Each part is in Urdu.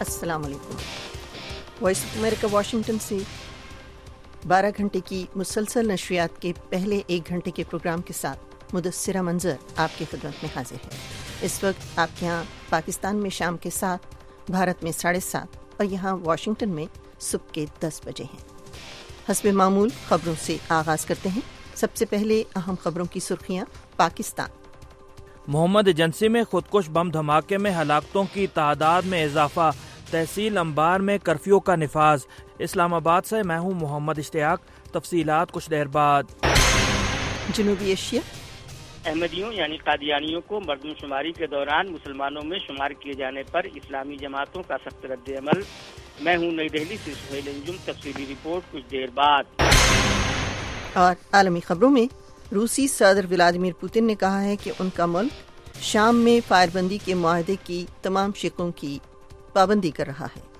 अस्सलाम वालेकुम। वॉइस ऑफ अमेरिका वाशिंगटन से 12 घंटे की मुसलसल नशरियात के पहले 1 घंटे के प्रोग्राम के साथ मुदस्सिरा मंजर आपकी खिदमत में हाजिर है। इस वक्त आपके यहाँ पाकिस्तान में शाम के 7, भारत में 7:30 और यहाँ वाशिंगटन में सुबह के 10 बजे हैं। हस्बे मामूल खबरों से आगाज़ करते हैं। सबसे पहले अहम खबरों की सुर्खियाँ। पाकिस्तान मोहम्मद एजेंसी में खुदकुश बम धमाके में हलाकतों की तादाद में इजाफा, तहसील अंबार में कर्फ्यू का निफाज। इस्लामाबाद से मैं हूँ मोहम्मद इश्तियाक, तफसीलात कुछ देर बाद। जनूबी एशिया अहमदियों यानी कादियानियों को मरदमशुमारी के दौरान मुसलमानों में शुमार किए जाने पर इस्लामी जमातों का सख्त रद्द-ए-अमल। मैं हूँ नई दिल्ली से सुहेल अंजुम, तफसीली रिपोर्ट कुछ देर बाद। और आलमी खबरों में रूसी सदर व्लादिमीर पुतिन ने कहा है कि उनका मुल्क शाम में फायरबंदी के मुआहदे की तमाम शिकों की पाबंदी कर रहा है।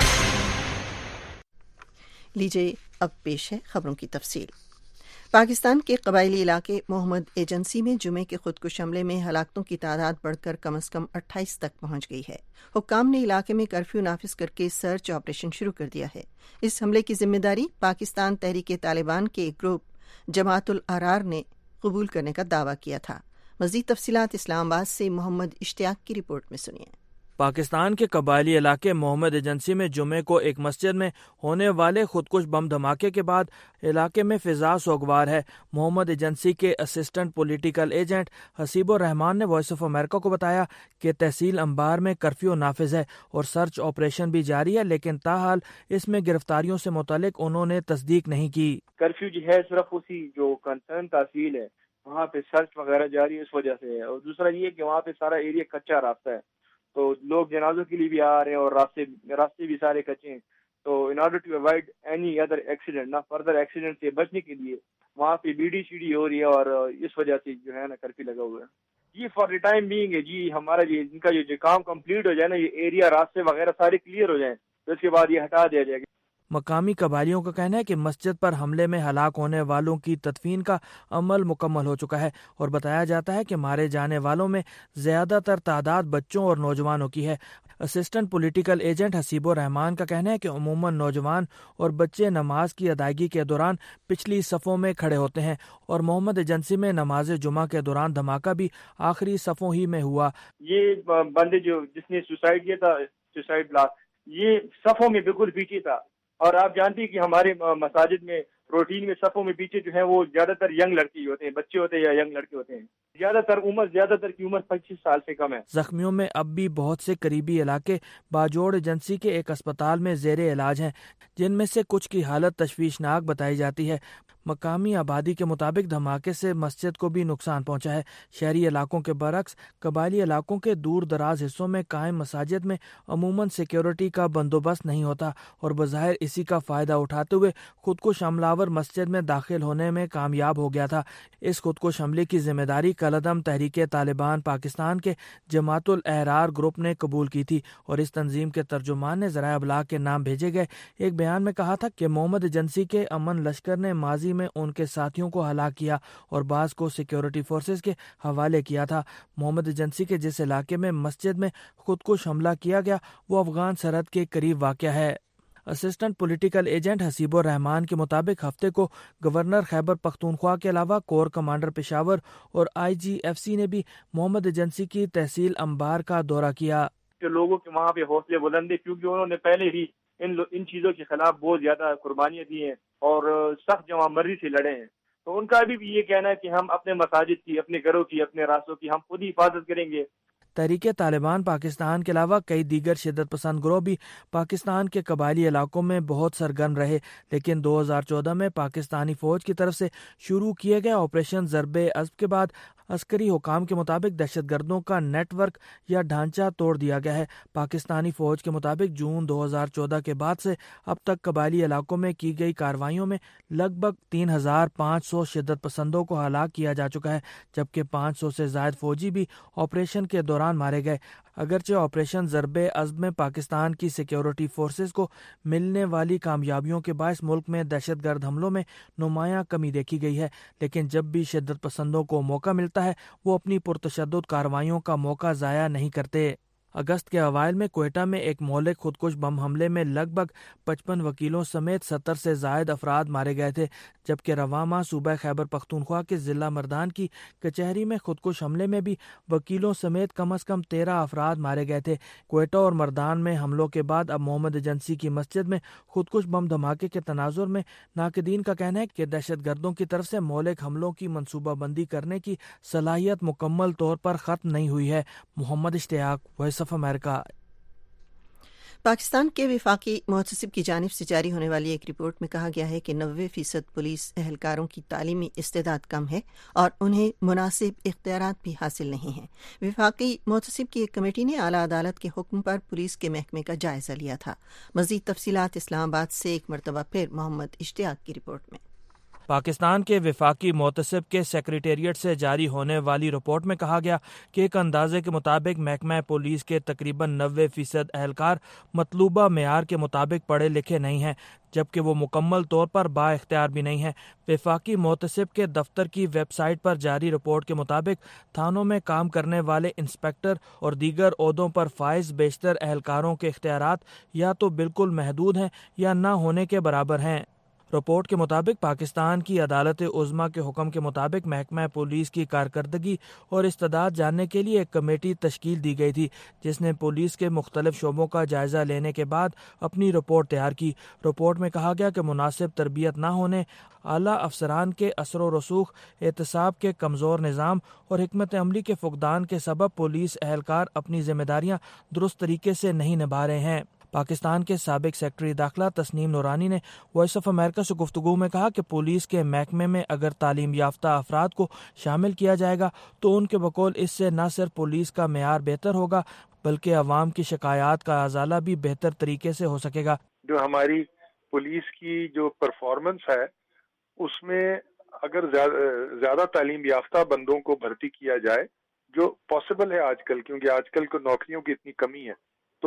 लीजिए अब पेश है खबरों की तफसील। पाकिस्तान के कबायली इलाके मोहम्मद एजेंसी में जुमे के खुदकुश हमले में हलाकतों की तादाद बढ़कर कम से कम 28 तक पहुंच गई है। हुक्काम ने इलाके में कर्फ्यू नाफिज करके सर्च ऑपरेशन शुरू कर दिया है। इस हमले की जिम्मेदारी पाकिस्तान तहरीक तालिबान के एक ग्रुप जमातुल अहरार ने कबूल करने का दावा किया था। मज़ीद तफसीलात इस्लामाबाद से मोहम्मद इश्तियाक की रिपोर्ट में सुनिए। पाकिस्तान के कबायली इलाके मोहम्मद एजेंसी में जुमे को एक मस्जिद में होने वाले खुदकुश बम धमाके के बाद इलाके में फिजा सोगवार है। मोहम्मद एजेंसी के assistant political agent Hasibur Rahman ने वॉइस ऑफ अमेरिका को बताया कि तहसील अंबार में कर्फ्यू नाफिज है और सर्च ऑपरेशन भी जारी है, लेकिन ताहाल इसमें गिरफ्तारियों से मुतालिक उन्होंने तस्दीक नहीं की। कर्फ्यू जो है सिर्फ उसी जो कंसर्न तहसील है वहाँ पे सर्च वगैरह जारी है, इस वजह से है। और दूसरा ये कि वहाँ पे सारा एरिया कच्चा रास्ता है, तो लोग जनाजों के लिए भी आ रहे हैं और रास्ते भी सारे कच्चे हैं। तो in order to avoid any other accident, ना फर्दर एक्सीडेंट से बचने के लिए वहाँ पे बीडी शीडी हो रही है और इस वजह से जो है ना कर्फ्यू लगा हुआ है। जी फॉर द टाइम बीइंग है जी, हमारा ये इनका जो काम कंप्लीट हो जाए ना, ये एरिया रास्ते वगैरह सारे क्लियर हो जाए तो इसके बाद ये हटा दिया जाएगा। मकामी कबायलियों का कहना है कि मस्जिद पर हमले में हलाक होने वालों की तदफीन का अमल मुकम्मल हो चुका है और बताया जाता है कि मारे जाने वालों में ज्यादातर तादाद बच्चों और नौजवानों की है। Assistant political agent Hasibur Rahman का कहना है कि उमूमन नौजवान और बच्चे नमाज की अदायगी के दौरान पिछली सफ़ों में खड़े होते हैं और मोहम्मद एजेंसी में नमाज जुमा के दौरान धमाका भी आखिरी सफ़ों ही में हुआ। ये बंदे जिसने सुसाइड किया था, सुसाइड ब्लास्ट, ये सफ़ों में बिल्कुल पीछे था। और आप जानती हैं कि हमारे मसाजिद में रूटीन में सफ़ों में पीछे जो है वो ज्यादातर यंग लड़की होते हैं, बच्चे होते हैं या यंग लड़के होते हैं। ज्यादातर की उम्र 25 साल से कम है। जख्मियों में अब भी बहुत से करीबी इलाके बाजोड़ एजेंसी के एक अस्पताल में ज़ेरे इलाज हैं, जिनमें से कुछ की हालत तशवीशनाक बताई जाती है। मकामी आबादी के मुताबिक धमाके से मस्जिद को भी नुकसान पहुंचा है। शहरी इलाकों के बरक्स कबायली इलाकों के दूर दराज हिस्सों में कायम मसाजिद में अमूमन सिक्योरिटी का बंदोबस्त नहीं होता और बज़ाहिर इसी का फ़ायदा उठाते हुए खुदकुश हमलावर मस्जिद में दाखिल होने में कामयाब हो गया था। इस खुदकुश हमले की जिम्मेदारी कलअदम तहरीक तालिबान पाकिस्तान के जमातुल अहरार ग्रुप ने कबूल की थी और इस तंजीम के तर्जुमान ने ज़राए अबलाग के नाम भेजे गए एक बयान में कहा था कि मोहम्मद एजेंसी के अमन लश्कर ने माजी में उनके साथियों को हलाक किया और बाज़ को सिक्योरिटी फोर्सेस के हवाले किया था। मोहम्मद एजेंसी के जिस इलाके में मस्जिद में खुदकुश हमला किया गया वो अफगान सरहद के करीब वाक़या है। Assistant political agent Hasibur Rahman के मुताबिक हफ्ते को गवर्नर खैबर पख्तूनख्वा के अलावा कोर कमांडर पेशावर और IGFC ने भी मोहम्मद एजेंसी की तहसील अंबार का दौरा किया। जो लोगों के वहाँ पे हौसले बुलंद है, क्योंकि उन्होंने पहले ही इन चीज़ों के खिलाफ बहुत ज़्यादा कुर्बानियाँ दी हैं और सख्त जवामर्दी से लड़े हैं। तो उनका भी ये कहना है कि हम अपने मसाजिद की, अपने घरों की, अपने रास्तों की हम खुद ही हिफाजत करेंगे। तहरीक तालिबान पाकिस्तान के अलावा कई दीगर शिद्दत पसंद ग्रोह भी पाकिस्तान के कबायली इलाकों में बहुत सरगर्म रहे, लेकिन 2014 में पाकिस्तानी फौज की तरफ से शुरू किए गए ऑपरेशन ज़रबे अज़्ब के बाद अस्करी हुकाम के मुताबिक दहशतगर्दों का नेटवर्क या ढांचा तोड़ दिया गया है। पाकिस्तानी फौज के मुताबिक जून 2014 के बाद से अब तक कबायली इलाकों में की गई कार्रवाइयों में लगभग 3500 शिद्दत पसंदों को हलाक किया जा चुका है, जबकि 500 से ज्यादा फौजी भी ऑपरेशन के दौरान मारे गए। अगरचे ऑपरेशन ज़रबे अज़्ब में पाकिस्तान की सिक्योरिटी फोर्सेस को मिलने वाली कामयाबियों के बायस मुल्क में दहशतगर्द हमलों में नुमायां कमी देखी गई है, लेकिन जब भी शिद्दत पसंदों को मौका मिलता है वो अपनी पुरतशद्दुद कार्रवाइयों का मौका ज़ाया नहीं करते। اگست کے اوائل میں کوئٹہ میں ایک مہلک خودکش بم حملے میں لگ بھگ 55 وکیلوں سمیت 70 سے زائد افراد مارے گئے تھے، جبکہ رواں ماہ صوبہ خیبر پختونخوا کے ضلع مردان کی کچہری میں خودکش حملے میں بھی وکیلوں سمیت کم از کم 13 افراد مارے گئے تھے۔ کوئٹہ اور مردان میں حملوں کے بعد اب محمد ایجنسی کی مسجد میں خودکش بم دھماکے کے تناظر میں ناقدین کا کہنا ہے کہ دہشت گردوں کی طرف سے مہلک حملوں کی منصوبہ بندی کرنے کی صلاحیت مکمل طور پر ختم نہیں ہوئی ہے۔ Muhammad Ishtiaq, voice of America. Pakistan کے وفاقی محتسب کی جانب سے جاری ہونے والی ایک رپورٹ میں کہا گیا ہے کہ 90% پولیس اہلکاروں کی تعلیمی استعداد کم ہے اور انہیں مناسب اختیارات بھی حاصل نہیں ہیں۔ وفاقی محتسب کی ایک کمیٹی نے اعلیٰ عدالت کے حکم پر پولیس کے محکمے کا جائزہ لیا تھا۔ مزید تفصیلات اسلام آباد سے ایک مرتبہ پھر محمد اشتیاق کی رپورٹ میں۔ پاکستان کے وفاقی محتسب کے سیکریٹریٹ سے جاری ہونے والی رپورٹ میں کہا گیا کہ ایک اندازے کے مطابق محکمہ پولیس کے تقریباً 90% اہلکار مطلوبہ معیار کے مطابق پڑھے لکھے نہیں ہیں، جبکہ وہ مکمل طور پر با اختیار بھی نہیں ہیں۔ وفاقی محتسب کے دفتر کی ویب سائٹ پر جاری رپورٹ کے مطابق تھانوں میں کام کرنے والے انسپکٹر اور دیگر عہدوں پر فائز بیشتر اہلکاروں کے اختیارات یا تو بالکل محدود ہیں یا نہ ہونے کے برابر ہیں۔ رپورٹ کے مطابق پاکستان کی عدالت عظمیٰ کے حکم کے مطابق محکمہ پولیس کی کارکردگی اور استعداد جاننے کے لیے ایک کمیٹی تشکیل دی گئی تھی، جس نے پولیس کے مختلف شعبوں کا جائزہ لینے کے بعد اپنی رپورٹ تیار کی۔ رپورٹ میں کہا گیا کہ مناسب تربیت نہ ہونے، اعلیٰ افسران کے اثر و رسوخ، احتساب کے کمزور نظام اور حکمت عملی کے فقدان کے سبب پولیس اہلکار اپنی ذمہ داریاں درست طریقے سے نہیں نبھا رہے ہیں۔ پاکستان کے سابق سیکرٹری داخلہ تسنیم نورانی نے وائس آف امریکہ سے گفتگو میں کہا کہ پولیس کے محکمے میں اگر تعلیم یافتہ افراد کو شامل کیا جائے گا تو ان کے بقول اس سے نہ صرف پولیس کا معیار بہتر ہوگا بلکہ عوام کی شکایات کا ازالہ بھی بہتر طریقے سے ہو سکے گا۔ جو ہماری پولیس کی جو پرفارمنس ہے اس میں اگر زیادہ تعلیم یافتہ بندوں کو بھرتی کیا جائے، جو پاسبل ہے آج کل، کیونکہ آج کل کو نوکریوں کی اتنی کمی ہے،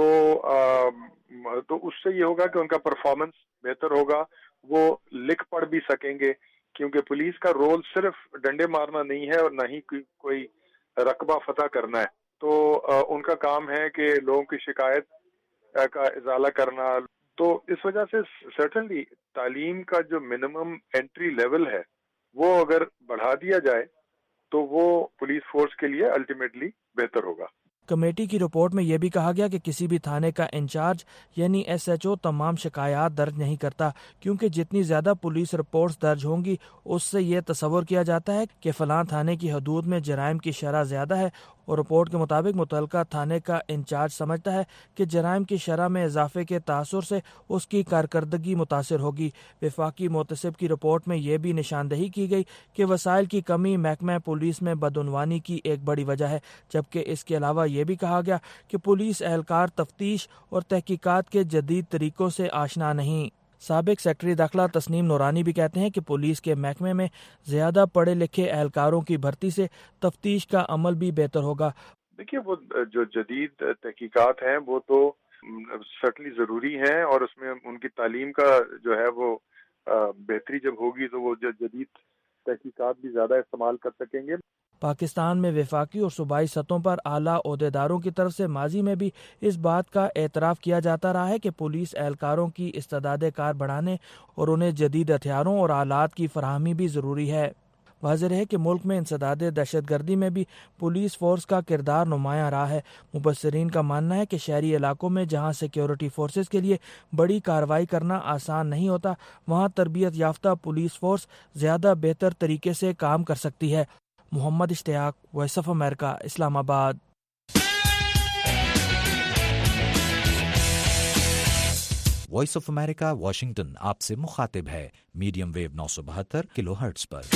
تو اس سے یہ ہوگا کہ ان کا پرفارمنس بہتر ہوگا، وہ لکھ پڑھ بھی سکیں گے، کیونکہ پولیس کا رول صرف ڈنڈے مارنا نہیں ہے اور نہ ہی کوئی رقبہ فتح کرنا ہے۔ تو ان کا کام ہے کہ لوگوں کی شکایت کا ازالہ کرنا۔ تو اس وجہ سے سرٹنلی تعلیم کا جو منیمم انٹری لیول ہے وہ اگر بڑھا دیا جائے تو وہ پولیس فورس کے لیے الٹیمیٹلی بہتر ہوگا۔ کمیٹی کی رپورٹ میں یہ بھی کہا گیا کہ کسی بھی تھانے کا انچارج یعنی SHO تمام شکایات درج نہیں کرتا، کیونکہ جتنی زیادہ پولیس رپورٹس درج ہوں گی اس سے یہ تصور کیا جاتا ہے کہ فلاں تھانے کی حدود میں جرائم کی شرح زیادہ ہے، اور رپورٹ کے مطابق متعلقہ تھانے کا انچارج سمجھتا ہے کہ جرائم کی شرح میں اضافے کے تاثر سے اس کی کارکردگی متاثر ہوگی۔ وفاقی محتسب کی رپورٹ میں یہ بھی نشاندہی کی گئی کہ وسائل کی کمی محکمہ پولیس میں بدعنوانی کی ایک بڑی وجہ ہے، جبکہ اس کے علاوہ یہ بھی کہا گیا کہ پولیس اہلکار تفتیش اور تحقیقات کے جدید طریقوں سے آشنا نہیں۔ سابق سیکرٹری داخلہ تسنیم نورانی بھی کہتے ہیں کہ پولیس کے محکمے میں زیادہ پڑھے لکھے اہلکاروں کی بھرتی سے تفتیش کا عمل بھی بہتر ہوگا۔ دیکھیے، وہ جو جدید تحقیقات ہیں وہ تو سرٹنلی ضروری ہیں، اور اس میں ان کی تعلیم کا جو ہے وہ بہتری جب ہوگی تو وہ جدید تحقیقات بھی زیادہ استعمال کر سکیں گے۔ پاکستان میں وفاقی اور صوبائی سطحوں پر اعلیٰ عہدیداروں کی طرف سے ماضی میں بھی اس بات کا اعتراف کیا جاتا رہا ہے کہ پولیس اہلکاروں کی استعداد کار بڑھانے اور انہیں جدید ہتھیاروں اور آلات کی فراہمی بھی ضروری ہے۔ واضح ہے کہ ملک میں انسداد دہشت گردی میں بھی پولیس فورس کا کردار نمایاں رہا ہے۔ مبصرین کا ماننا ہے کہ شہری علاقوں میں جہاں سیکیورٹی فورسز کے لیے بڑی کارروائی کرنا آسان نہیں ہوتا، وہاں تربیت یافتہ پولیس فورس زیادہ بہتر طریقے سے کام کر سکتی ہے۔ محمد اشتیاق، وائس آف امریکہ، اسلام آباد۔ وائس آف امریکہ واشنگٹن آپ سے مخاطب ہے، میڈیم ویو 972 کلو ہرٹز پر۔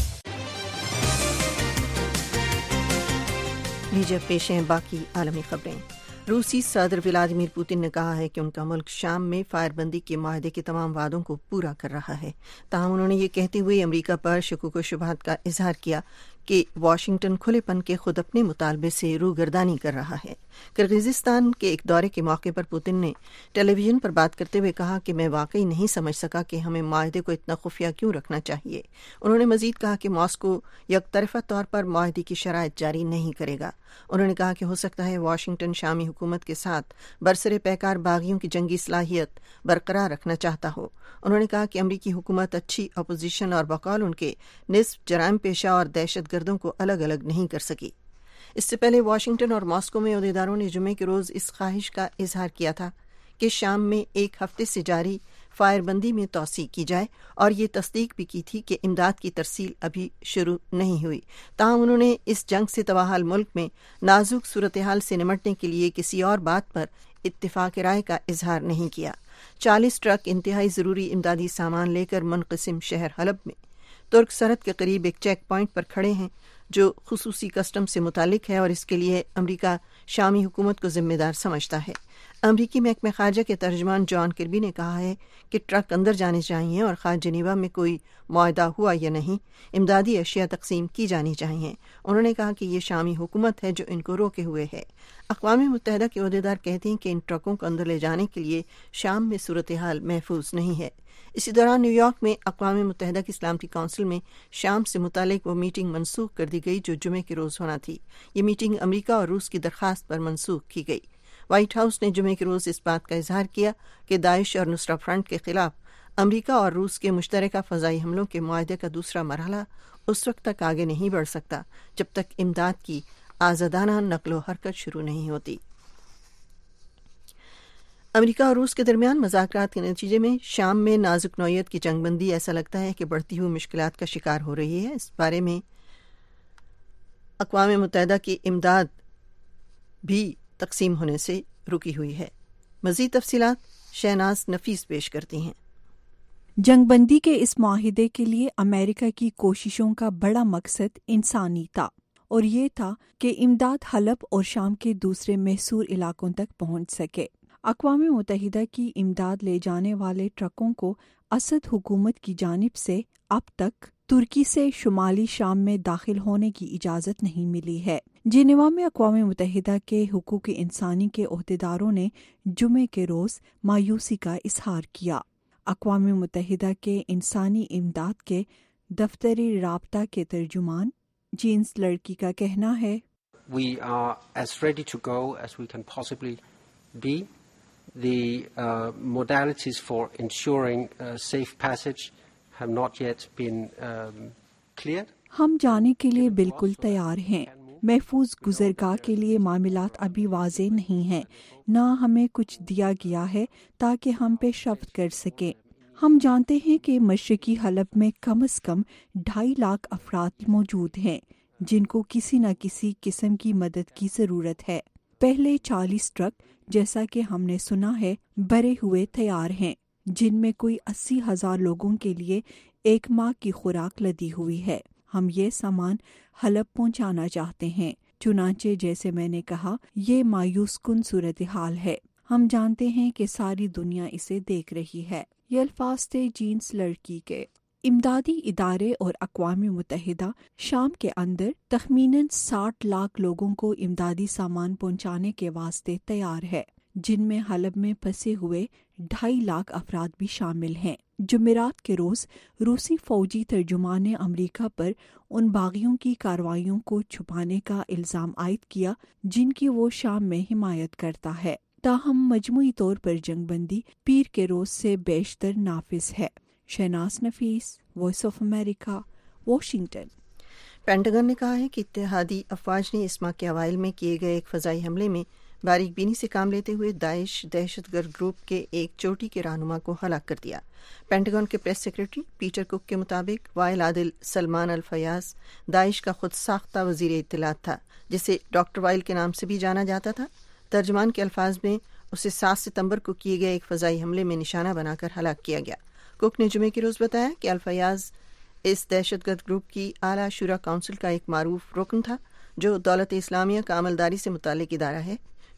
لیجیے پیش ہیں باقی عالمی خبریں۔ روسی صدر ولادیمیر پوتن نے کہا ہے کہ ان کا ملک شام میں فائر بندی کے معاہدے کے تمام وعدوں کو پورا کر رہا ہے، تاہم انہوں نے یہ کہتے ہوئے امریکہ پر شکوک و شبہات کا اظہار کیا کہ واشنگٹن کھلے پن کے خود اپنے مطالبے سے روگردانی کر رہا ہے۔ کرغزستان کے ایک دورے کے موقع پر پوتن نے ٹیلی ویژن پر بات کرتے ہوئے کہا کہ میں واقعی نہیں سمجھ سکا کہ ہمیں معاہدے کو اتنا خفیہ کیوں رکھنا چاہیے۔ انہوں نے مزید کہا کہ ماسکو یک طرفہ طور پر معاہدے کی شرائط جاری نہیں کرے گا۔ انہوں نے کہا کہ ہو سکتا ہے واشنگٹن شامی حکومت کے ساتھ برسر پیکار باغیوں کی جنگی صلاحیت برقرار رکھنا چاہتا ہو۔ انہوں نے کہا کہ امریکی حکومت اچھی اپوزیشن اور بقول ان کے نصف جرائم پیشہ اور دہشت گردوں کو الگ الگ نہیں کر سکی۔ اس سے پہلے واشنگٹن اور ماسکو میں عہدیداروں نے جمعے کے روز اس خواہش کا اظہار کیا تھا کہ شام میں ایک ہفتے سے جاری فائر بندی میں توسیع کی جائے، اور یہ تصدیق بھی کی تھی کہ امداد کی ترسیل ابھی شروع نہیں ہوئی۔ تاہم انہوں نے اس جنگ سے تباہال ملک میں نازک صورتحال سے نمٹنے کے لیے کسی اور بات پر اتفاق رائے کا اظہار نہیں کیا۔ 40 ٹرک انتہائی ضروری امدادی سامان لے کر منقسم شہر حلب میں ترک سرحد کے قریب ایک چیک پوائنٹ پر کھڑے ہیں جو خصوصی کسٹم سے متعلق ہے، اور اس کے لیے امریکہ شامی حکومت کو ذمہ دار سمجھتا ہے۔ امریکی محکمہ خارجہ کے ترجمان جان کربی نے کہا ہے کہ ٹرک اندر جانے چاہیے، اور خواہ جنیوا میں کوئی معاہدہ ہوا یا نہیں، امدادی اشیاء تقسیم کی جانی چاہیے۔ انہوں نے کہا کہ یہ شامی حکومت ہے جو ان کو روکے ہوئے ہے۔ اقوام متحدہ کے عہدیدار کہتے ہیں کہ ان ٹرکوں کو اندر لے جانے کے لیے شام میں صورتحال محفوظ نہیں ہے۔ اسی دوران نیو یارک میں اقوام متحدہ کی سلامتی کونسل میں شام سے متعلق وہ میٹنگ منسوخ کر دی گئی جو جمعے کے روز ہونا تھی۔ یہ میٹنگ امریکہ اور روس کی درخواست پر منسوخ کی گئی۔ وائٹ ہاؤس نے جمعے کے روز اس بات کا اظہار کیا کہ داعش اور نصرت فرنٹ کے خلاف امریکہ اور روس کے مشترکہ فضائی حملوں کے معاہدے کا دوسرا مرحلہ اس وقت تک آگے نہیں بڑھ سکتا جب تک امداد کی آزادانہ نقل و حرکت شروع نہیں ہوتی۔ امریکہ اور روس کے درمیان مذاکرات کے نتیجے میں شام میں نازک نوعیت کی جنگ بندی ایسا لگتا ہے کہ بڑھتی ہوئی مشکلات کا شکار ہو رہی ہے۔ اس بارے میں اقوام متحدہ کی امداد بھی تقسیم ہونے سے رکی ہوئی ہے۔ مزید تفصیلات شہناز نفیس پیش کرتی ہیں۔ جنگ بندی کے اس معاہدے کے لیے امریکہ کی کوششوں کا بڑا مقصد انسانی تھا، اور یہ تھا کہ امداد حلب اور شام کے دوسرے محصور علاقوں تک پہنچ سکے۔ اقوام متحدہ کی امداد لے جانے والے ٹرکوں کو اسد حکومت کی جانب سے اب تک ترکی سے شمالی شام میں داخل ہونے کی اجازت نہیں ملی ہے۔ جنیوا میں اقوام متحدہ کے حقوق انسانی کے عہدیداروں نے جمعے کے روز مایوسی کا اظہار کیا۔ اقوام متحدہ کے انسانی امداد کے دفتری رابطہ کے ترجمان جینس لڑکی کا کہنا ہے، We are as ready to go as we can possibly be. The modalities for ensuring safe passage have not yet been cleared. ہم جانے کے لیے بالکل تیار ہیں۔ محفوظ گزرگاہ کے لیے معاملات ابھی واضح نہیں ہیں، نہ ہمیں کچھ دیا گیا ہے تاکہ ہم پیش رفت کر سکیں۔ ہم جانتے ہیں کہ مشرقی حلب میں کم از کم 2.5 لاکھ افراد موجود ہیں جن کو کسی نہ کسی قسم کی مدد کی ضرورت ہے۔ پہلے 40 ٹرک، جیسا کہ ہم نے سنا ہے، بھرے ہوئے تیار ہیں، جن میں کوئی 80,000 لوگوں کے لیے 1 ماہ کی خوراک لدی ہوئی ہے۔ ہم یہ سامان حلب پہنچانا چاہتے ہیں، چنانچہ جیسے میں نے کہا، یہ مایوس کن صورتحال ہے۔ ہم جانتے ہیں کہ ساری دنیا اسے دیکھ رہی ہے۔ یہ الفاظ تھے جینس لڑکی کے۔ امدادی ادارے اور اقوام متحدہ شام کے اندر تخمیناً 60 لاکھ لوگوں کو امدادی سامان پہنچانے کے واسطے تیار ہے، جن میں حلب میں پھنسے ہوئے 2.5 لاکھ افراد بھی شامل ہیں۔ جمعرات کے روز روسی فوجی ترجمان نے امریکہ پر ان باغیوں کی کارروائیوں کو چھپانے کا الزام عائد کیا جن کی وہ شام میں حمایت کرتا ہے، تاہم مجموعی طور پر جنگ بندی پیر کے روز سے بیشتر نافذ ہے۔ Shahnaz Nafees, voice of America, Washington. Pentagon نے کہا ہے کہ اتحادی افواج نے اس ماہ کے اوائل میں کیے گئے ایک فضائی حملے میں باریک بینی سے کام لیتے ہوئے داعش دہشت گرد گروپ کے ایک چوٹی کے رہنما کو ہلاک کر دیا۔ پینٹاگن کے پریس سیکرٹری پیٹر کک کے مطابق وائل عادل سلمان الفیاض داعش کا خود ساختہ وزیر اطلاعات تھا، جسے ڈاکٹر وائل کے نام سے بھی جانا جاتا تھا۔ ترجمان کے الفاظ میں اسے 7 ستمبر کو کیے گئے ایک فضائی حملے میں نشانہ بنا کر ہلاک کیا گیا۔ کک نے جمعے کے روز بتایا کہ الفیاض اس دہشت گرد گروپ کی اعلیٰ شورا کونسل کا ایک معروف رکن تھا جو دولت اسلامیہ کا عملداری سے متعلق ادارہ ہے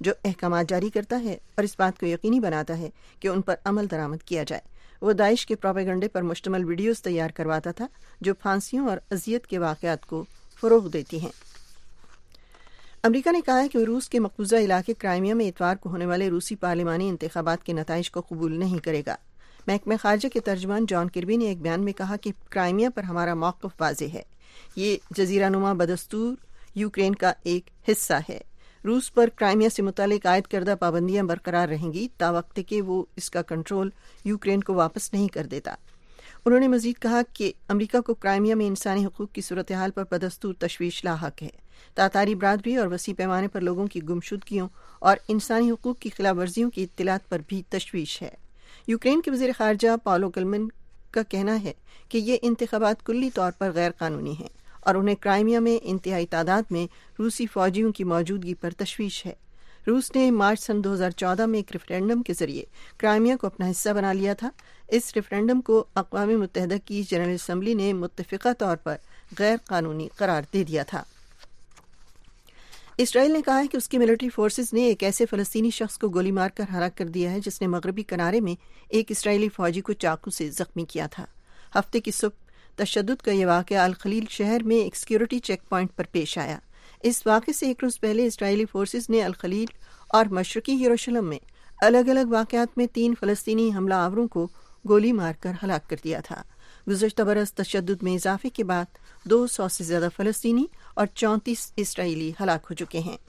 جو احکامات جاری کرتا ہے اور اس بات کو یقینی بناتا ہے کہ ان پر عمل درآمد کیا جائے۔ وہ داعش کے پروپیگنڈے پر مشتمل ویڈیوز تیار کرواتا تھا جو پھانسیوں اور اذیت کے واقعات کو فروغ دیتی ہیں۔ امریکہ نے کہا ہے کہ وہ روس کے مقبوضہ علاقے کرائمیا میں اتوار کو ہونے والے روسی پارلیمانی انتخابات کے نتائج کو قبول نہیں کرے گا۔ محکمہ خارجہ کے ترجمان جان کربی نے ایک بیان میں کہا کہ کرائمیا پر ہمارا موقف واضح ہے، یہ جزیرہ نما بدستور یوکرین کا ایک حصہ ہے۔ روس پر کرائمیا سے متعلق عائد کردہ پابندیاں برقرار رہیں گی تاوقت کہ وہ اس کا کنٹرول یوکرین کو واپس نہیں کر دیتا۔ انہوں نے مزید کہا کہ امریکہ کو کرائمیا میں انسانی حقوق کی صورتحال پر بدستور تشویش لاحق ہے۔ تاتاری برادری اور وسیع پیمانے پر لوگوں کی گمشدگیوں اور انسانی حقوق کی خلاف ورزیوں کی اطلاعات پر بھی تشویش ہے۔ یوکرین کے وزیر خارجہ پاولو کلمن کا کہنا ہے کہ یہ انتخابات کلی طور پر غیر قانونی ہیں اور انہیں کرائمیا میں انتہائی تعداد میں روسی فوجیوں کی موجودگی پر تشویش ہے۔ روس نے مارچ سن 2014 میں ایک ریفرینڈم کے ذریعے کرائمیا کو اپنا حصہ بنا لیا تھا۔ اس ریفرینڈم کو اقوام متحدہ کی جنرل اسمبلی نے متفقہ طور پر غیر قانونی قرار دے دیا تھا۔ اسرائیل نے کہا ہے کہ اس کی ملٹری فورسز نے ایک ایسے فلسطینی شخص کو گولی مار کر ہلاک کر دیا ہے جس نے مغربی کنارے میں ایک اسرائیلی فوجی کو چاقو سے زخمی کیا تھا۔ ہفتے کی صبح تشدد کا یہ واقعہ الخلیل شہر میں ایک سیکیورٹی چیک پوائنٹ پر پیش آیا۔ اس واقعے سے ایک روز پہلے اسرائیلی فورسز نے الخلیل اور مشرقی یروشلم میں الگ الگ واقعات میں 3 فلسطینی حملہ آوروں کو گولی مار کر ہلاک کر دیا تھا۔ گزشتہ برس تشدد میں اضافے کے بعد 200 سے زیادہ فلسطینی اور 34 اسرائیلی ہلاک ہو چکے ہیں۔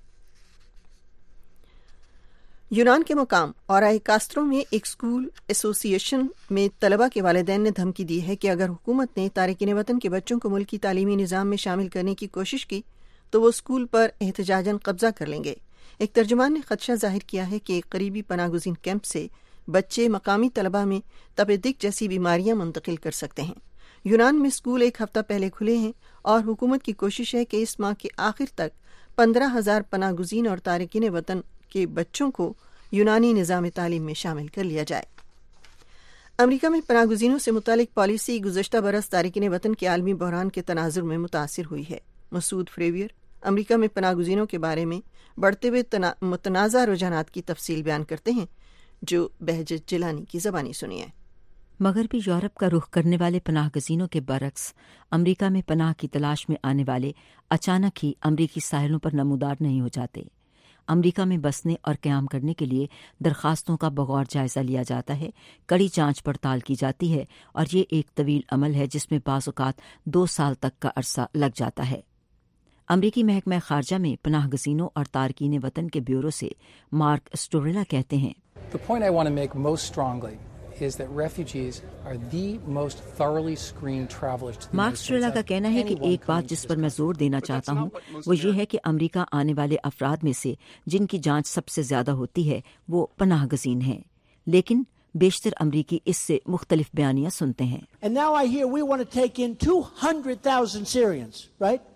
یونان کے مقام اورائی کاسترو میں ایک اسکول ایسوسی ایشن میں طلبہ کے والدین نے دھمکی دی ہے کہ اگر حکومت نے تارکین وطن کے بچوں کو ملکی تعلیمی نظام میں شامل کرنے کی کوشش کی تو وہ اسکول پر احتجاجاً قبضہ کر لیں گے۔ ایک ترجمان نے خدشہ ظاہر کیا ہے کہ ایک قریبی پناہ گزین کیمپ سے بچے مقامی طلبہ میں تپ دق جیسی بیماریاں منتقل کر سکتے ہیں۔ یونان میں اسکول ایک ہفتہ پہلے کھلے ہیں اور حکومت کی کوشش ہے کہ اس ماہ کے آخر تک 15,000 پناہ گزین اور تارکین وطن کے بچوں کو یونانی نظام تعلیم میں شامل کر لیا جائے۔ امریکہ میں پناہ گزینوں سے متعلق پالیسی گزشتہ برس تارکین وطن کے عالمی بحران کے تناظر میں متاثر ہوئی ہے۔ مسعود فریویر امریکہ میں پناہ گزینوں کے بارے میں بڑھتے ہوئے متنازع رجحانات کی تفصیل بیان کرتے ہیں، جو بہجت جیلانی کی زبانی سنیے۔ مغربی یورپ کا رخ کرنے والے پناہ گزینوں کے برعکس امریکہ میں پناہ کی تلاش میں آنے والے اچانک ہی امریکی ساحلوں پر نمودار نہیں ہو جاتے۔ امریکہ میں بسنے اور قیام کرنے کے لیے درخواستوں کا بغور جائزہ لیا جاتا ہے، کڑی جانچ پڑتال کی جاتی ہے اور یہ ایک طویل عمل ہے جس میں بعض اوقات 2 سال تک کا عرصہ لگ جاتا ہے۔ امریکی محکمہ خارجہ میں پناہ گزینوں اور تارکین وطن کے بیورو سے مارک اسٹوریلا کہتے ہیں، The point I want to make most strongly is that refugees are the most thoroughly screened travelers to the United States. Mark Storella کا کہنا ہے کہ ایک بات جس پر میں زور دینا چاہتا ہوں وہ یہ ہے کہ امریکہ آنے والے افراد میں سے جن کی جانچ سب سے زیادہ ہوتی ہے وہ پناہ گزین ہیں، لیکن بیشتر امریکی اس سے مختلف بیانیاں سنتے ہیں۔ And now I hear we want to take in 200,000 Syrians, right?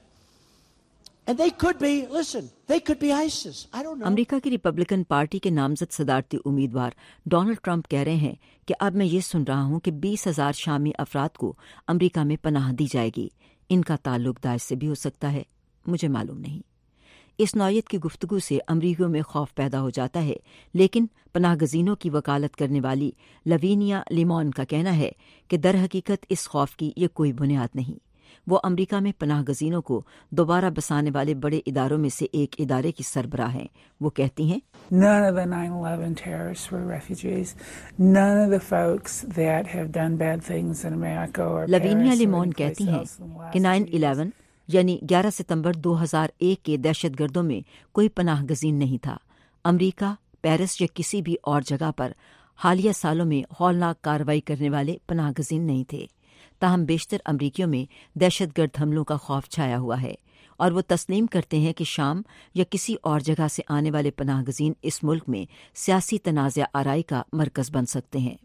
And they could be, listen, they could be ISIS. I don't know. امریکہ کی ریپبلکن پارٹی کے نامزد صدارتی امیدوار ڈونلڈ ٹرمپ کہہ رہے ہیں کہ اب میں یہ سن رہا ہوں کہ 20,000 شامی افراد کو امریکہ میں پناہ دی جائے گی۔ ان کا تعلق داعش سے بھی ہو سکتا ہے، مجھے معلوم نہیں۔ اس نوعیت کی گفتگو سے امریکیوں میں خوف پیدا ہو جاتا ہے، لیکن پناہ گزینوں کی وکالت کرنے والی لوینیا لیمون کا کہنا ہے کہ در حقیقت اس خوف کی یہ کوئی بنیاد نہیں۔ وہ امریکہ میں پناہ گزینوں کو دوبارہ بسانے والے بڑے اداروں میں سے ایک ادارے کی سربراہ ہیں۔ وہ کہتی ہیں، None of the 9/11 terrorists were refugees. None of the folks that have done bad things in America or لوینیا لیمون کہتی ہیں کہ 9/11 یعنی 11 ستمبر 2001 کے دہشت گردوں میں کوئی پناہ گزین نہیں تھا۔ امریکہ، پیرس یا کسی بھی اور جگہ پر حالیہ سالوں میں ہولناک کارروائی کرنے والے پناہ گزین نہیں تھے۔ تاہم بیشتر امریکیوں میں دہشت گرد حملوں کا خوف چھایا ہوا ہے اور وہ تسلیم کرتے ہیں کہ شام یا کسی اور جگہ سے آنے والے پناہ گزین اس ملک میں سیاسی تنازع آرائی کا مرکز بن سکتے ہیں۔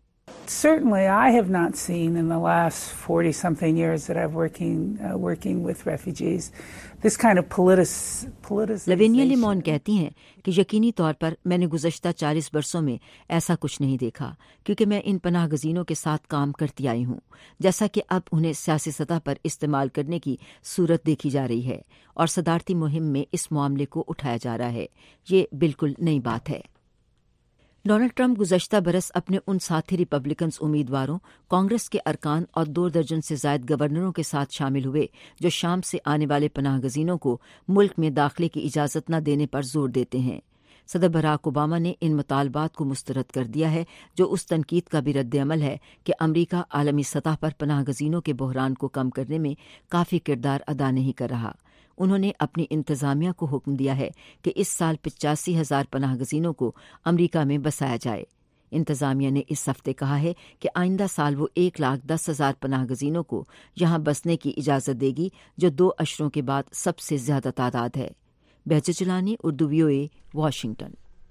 Certainly, I have not seen in the last 40-something years that I've working with refugees this kind of politicization. لوینیا لیمون کہتی ہیں کہ یقینی طور پر میں نے گزشتہ 40 برسوں میں ایسا کچھ نہیں دیکھا، کیونکہ میں ان پناہ گزینوں کے ساتھ کام کرتی آئی ہوں، جیسا کہ اب انہیں سیاسی سطح پر استعمال کرنے کی صورت دیکھی جا رہی ہے اور صدارتی مہم میں اس معاملے کو اٹھایا جا رہا ہے۔ یہ بالکل نئی بات ہے۔ ڈونلڈ ٹرمپ گزشتہ برس اپنے ان ساتھی ریپبلکنز امیدواروں، کانگریس کے ارکان اور 2 درجن سے زائد گورنروں کے ساتھ شامل ہوئے جو شام سے آنے والے پناہ گزینوں کو ملک میں داخلے کی اجازت نہ دینے پر زور دیتے ہیں۔ صدر براک اوباما نے ان مطالبات کو مسترد کر دیا ہے جو اس تنقید کا بھی رد عمل ہے کہ امریکہ عالمی سطح پر پناہ گزینوں کے بحران کو کم کرنے میں کافی کردار ادا نہیں کر رہا۔ انہوں نے اپنی انتظامیہ کو حکم دیا ہے کہ اس سال 85,000 پناہ گزینوں کو امریکہ میں بسایا جائے۔ انتظامیہ نے اس ہفتے کہا ہے کہ آئندہ سال وہ 1,10,000 پناہ گزینوں کو یہاں بسنے کی اجازت دے گی، جو 2 عشروں کے بعد سب سے زیادہ تعداد ہے۔ Behjat Gilani, Urdu VOA، Washington.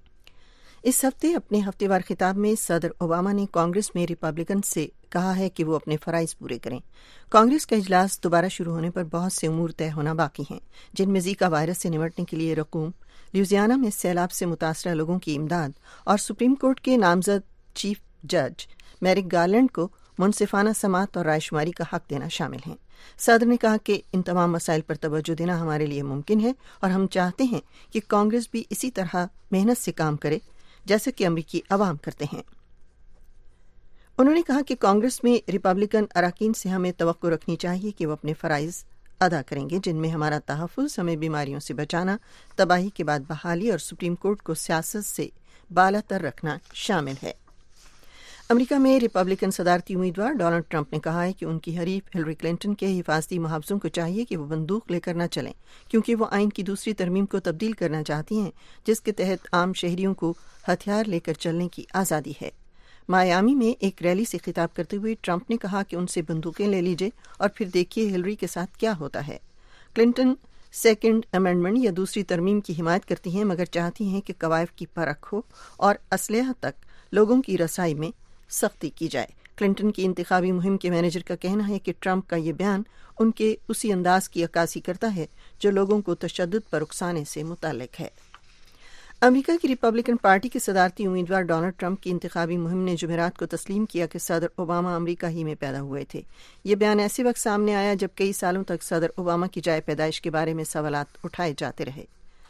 اس ہفتے اپنے ہفتے وار خطاب میں صدر اوباما نے کانگریس میں ریپبلکن سے کہا ہے کہ وہ اپنے فرائض پورے کریں۔ کانگریس کا اجلاس دوبارہ شروع ہونے پر بہت سے امور طے ہونا باقی ہیں، جن میں زیکا وائرس سے نمٹنے کے لیے رقوم، لیوزیانا میں سیلاب سے متاثرہ لوگوں کی امداد اور سپریم کورٹ کے نامزد چیف جج میرک گارلینڈ کو منصفانہ سماعت اور رائے شماری کا حق دینا شامل ہیں۔ صدر نے کہا کہ ان تمام مسائل پر توجہ دینا ہمارے لیے ممکن ہے اور ہم چاہتے ہیں کہ کانگریس بھی اسی طرح محنت سے کام کرے جیسے کہ امریکی عوام کرتے ہیں۔ انہوں نے کہا کہ کانگریس میں ریپبلکن اراکین سے ہمیں توقع رکھنی چاہیے کہ وہ اپنے فرائض ادا کریں گے، جن میں ہمارا تحفظ، ہمیں بیماریوں سے بچانا، تباہی کے بعد بحالی اور سپریم کورٹ کو سیاست سے بالا تر رکھنا شامل ہے۔ امریکہ میں ریپبلکن صدارتی امیدوار ڈونلڈ ٹرمپ نے کہا ہے کہ ان کی حریف ہلری کلنٹن کے حفاظتی محافظوں کو چاہیے کہ وہ بندوق لے کر نہ چلیں، کیونکہ وہ آئین کی دوسری ترمیم کو تبدیل کرنا چاہتی ہیں جس کے تحت عام شہریوں کو ہتھیار لے کر چلنے کی آزادی ہے۔ مایامی میں ایک ریلی سے خطاب کرتے ہوئے ٹرمپ نے کہا کہ ان سے بندوقیں لے لیجیے اور پھر دیکھیے ہلری کے ساتھ کیا ہوتا ہے۔ کلنٹن سیکنڈ امینڈمنٹ یا دوسری ترمیم کی حمایت کرتی ہیں، مگر چاہتی ہیں کہ قوائف کی پرکھ ہو اور اسلحہ تک لوگوں کی رسائی میں سختی کی جائے۔ کلنٹن کی انتخابی مہم کے مینیجر کا کہنا ہے کہ ٹرمپ کا یہ بیان ان کے اسی انداز کی عکاسی کرتا ہے جو لوگوں کو تشدد پر اکسانے سے متعلق ہے۔ امریکہ کی ریپبلکن پارٹی کے صدارتی امیدوار ڈونلڈ ٹرمپ کی انتخابی مہم نے جمعرات کو تسلیم کیا کہ صدر اوباما امریکہ ہی میں پیدا ہوئے تھے۔ یہ بیان ایسے وقت سامنے آیا جب کئی سالوں تک صدر اوباما کی جائے پیدائش کے بارے میں سوالات اٹھائے جاتے رہے۔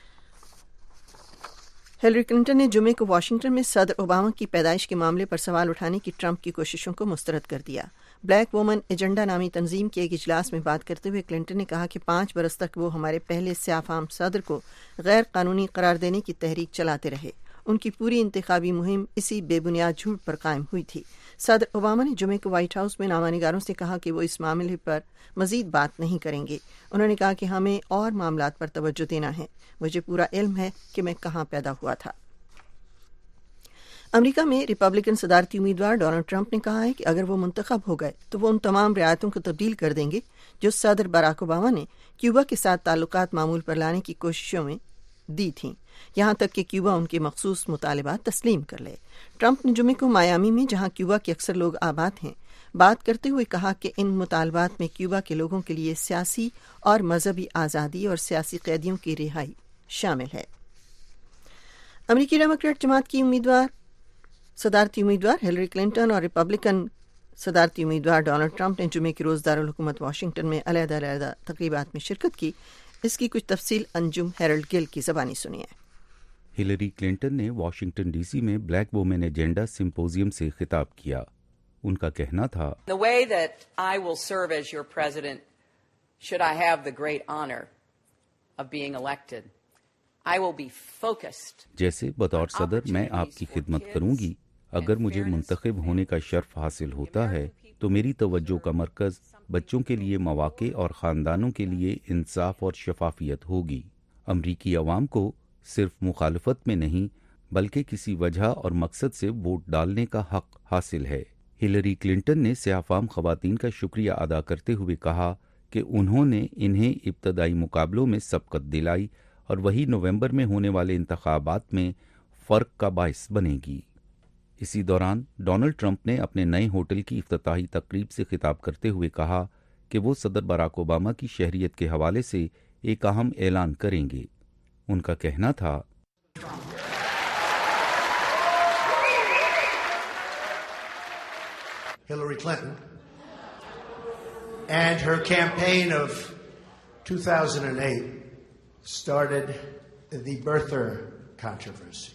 ہلری کلنٹن نے جمعے کو واشنگٹن میں صدر اوباما کی پیدائش کے معاملے پر سوال اٹھانے کی ٹرمپ کی کوششوں کو مسترد کر دیا۔ بلیک وومن ایجنڈا نامی تنظیم کے ایک اجلاس میں بات کرتے ہوئے کلنٹن نے کہا کہ 5 برس تک وہ ہمارے پہلے سیاہ فام صدر کو غیر قانونی قرار دینے کی تحریک چلاتے رہے۔ ان کی پوری انتخابی مہم اسی بے بنیاد جھوٹ پر قائم ہوئی تھی۔ صدر اوباما نے جمعے کو وائٹ ہاؤس میں نامہ نگاروں سے کہا کہ وہ اس معاملے پر مزید بات نہیں کریں گے۔ انہوں نے کہا کہ ہمیں اور معاملات پر توجہ دینا ہے۔ مجھے پورا علم ہے کہ میں کہاں پیدا ہوا تھا۔ امریکہ میں ریپبلکن صدارتی امیدوار ڈونلڈ ٹرمپ نے کہا ہے کہ اگر وہ منتخب ہو گئے تو وہ ان تمام رعایتوں کو تبدیل کر دیں گے جو صدر براک اوباما نے کیوبا کے ساتھ تعلقات معمول پر لانے کی کوششوں میں دی تھیں، یہاں تک کہ کیوبا ان کے مخصوص مطالبات تسلیم کر لے۔ ٹرمپ نے جمعے کو مایامی میں، جہاں کیوبا کے اکثر لوگ آباد ہیں، بات کرتے ہوئے کہا کہ ان مطالبات میں کیوبا کے لوگوں کے لیے سیاسی اور مذہبی آزادی اور سیاسی قیدیوں کی رہائی شامل ہے۔ امریکی ڈیموکریٹ جماعت کی صدارتی امیدوار ہلری کلنٹن اور ریپبلکن صدارتی امیدوار ڈونلڈ ٹرمپ نے جمعے کے روز دارالحکومت واشنگٹن میں علیحدہ علیحدہ تقریبات میں شرکت کی۔ اس کی کچھ تفصیل انجم ہیرلڈ گل کی زبانی سنیے۔ ہلری کلنٹن نے واشنگٹن ڈی سی میں بلیک وومن ایجنڈا سمپوزیم سے خطاب کیا۔ ان کا کہنا تھا، The way that I will serve as your president, should I have the great honor of being elected, I will be focused. جیسے بطور صدر میں آپ کی خدمت کروں گی، اگر مجھے منتخب ہونے کا شرف حاصل ہوتا ہے تو میری توجہ کا مرکز بچوں کے لیے مواقع اور خاندانوں کے لیے انصاف اور شفافیت ہوگی۔ امریکی عوام کو صرف مخالفت میں نہیں بلکہ کسی وجہ اور مقصد سے ووٹ ڈالنے کا حق حاصل ہے۔ ہلری کلنٹن نے سیاہ فام خواتین کا شکریہ ادا کرتے ہوئے کہا کہ انہوں نے انہیں ابتدائی مقابلوں میں سبقت دلائی اور وہی نومبر میں ہونے والے انتخابات میں فرق کا باعث بنے گی۔ اسی دوران ڈونلڈ ٹرمپ نے اپنے نئے ہوٹل کی افتتاحی تقریب سے خطاب کرتے ہوئے کہا کہ وہ صدر باراک اوباما کی شہریت کے حوالے سے ایک اہم اعلان کریں گے. ان کا کہنا تھا، Hillary Clinton and her campaign of 2008 started the birther controversy.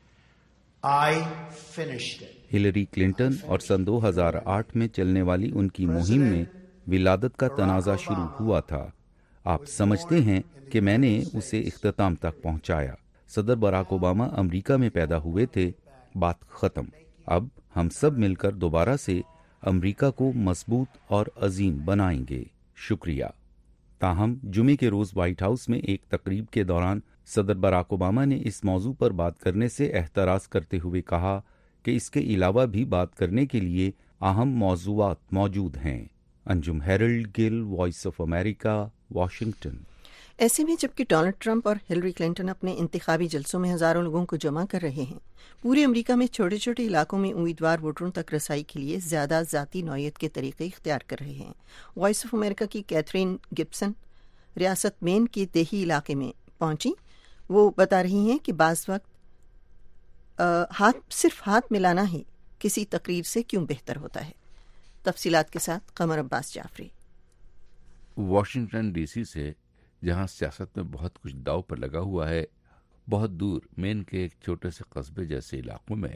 I finished it. Hillary Clinton اور سن 2008 میں چلنے والی ان کی مہم میں ولادت کا تنازع شروع ہوا تھا. آپ سمجھتے ہیں کہ میں نے اسے اختتام تک پہنچایا. صدر باراک اوباما امریکہ میں پیدا ہوئے تھے، بات ختم. اب ہم سب مل کر دوبارہ سے امریکہ کو مضبوط اور عظیم بنائیں گے. شکریہ. تاہم جمعے کے روز وائٹ ہاؤس میں ایک تقریب کے دوران صدر باراک اوباما نے اس موضوع پر بات کرنے سے احتراز کرتے ہوئے کہا کہ اس کے علاوہ بھی بات کرنے کے لیے اہم موضوعات موجود ہیں. Anjum Harold Gill, voice of America, Washington. ایسے میں جبکہ ڈونلڈ ٹرمپ اور ہلری کلنٹن اپنے انتخابی جلسوں میں ہزاروں لوگوں کو جمع کر رہے ہیں، پورے امریکہ میں چھوٹے چھوٹے علاقوں میں امیدوار ووٹروں تک رسائی کے لیے زیادہ ذاتی نوعیت کے طریقے اختیار کر رہے ہیں. وائس آف امریکہ کی کیتھرین گبسن ریاست مین کے دیہی علاقے میں پہنچی. وہ بتا رہی ہیں کہ بعض وقت صرف ہاتھ ملانا ہی کسی تقریر سے کیوں بہتر ہوتا ہے. تفصیلات کے ساتھ Qamar Abbas Jafri. Washington D C سے، جہاں سیاست میں بہت کچھ داؤ پر لگا ہوا ہے، بہت دور مین کے ایک چھوٹے سے قصبے جیسے علاقوں میں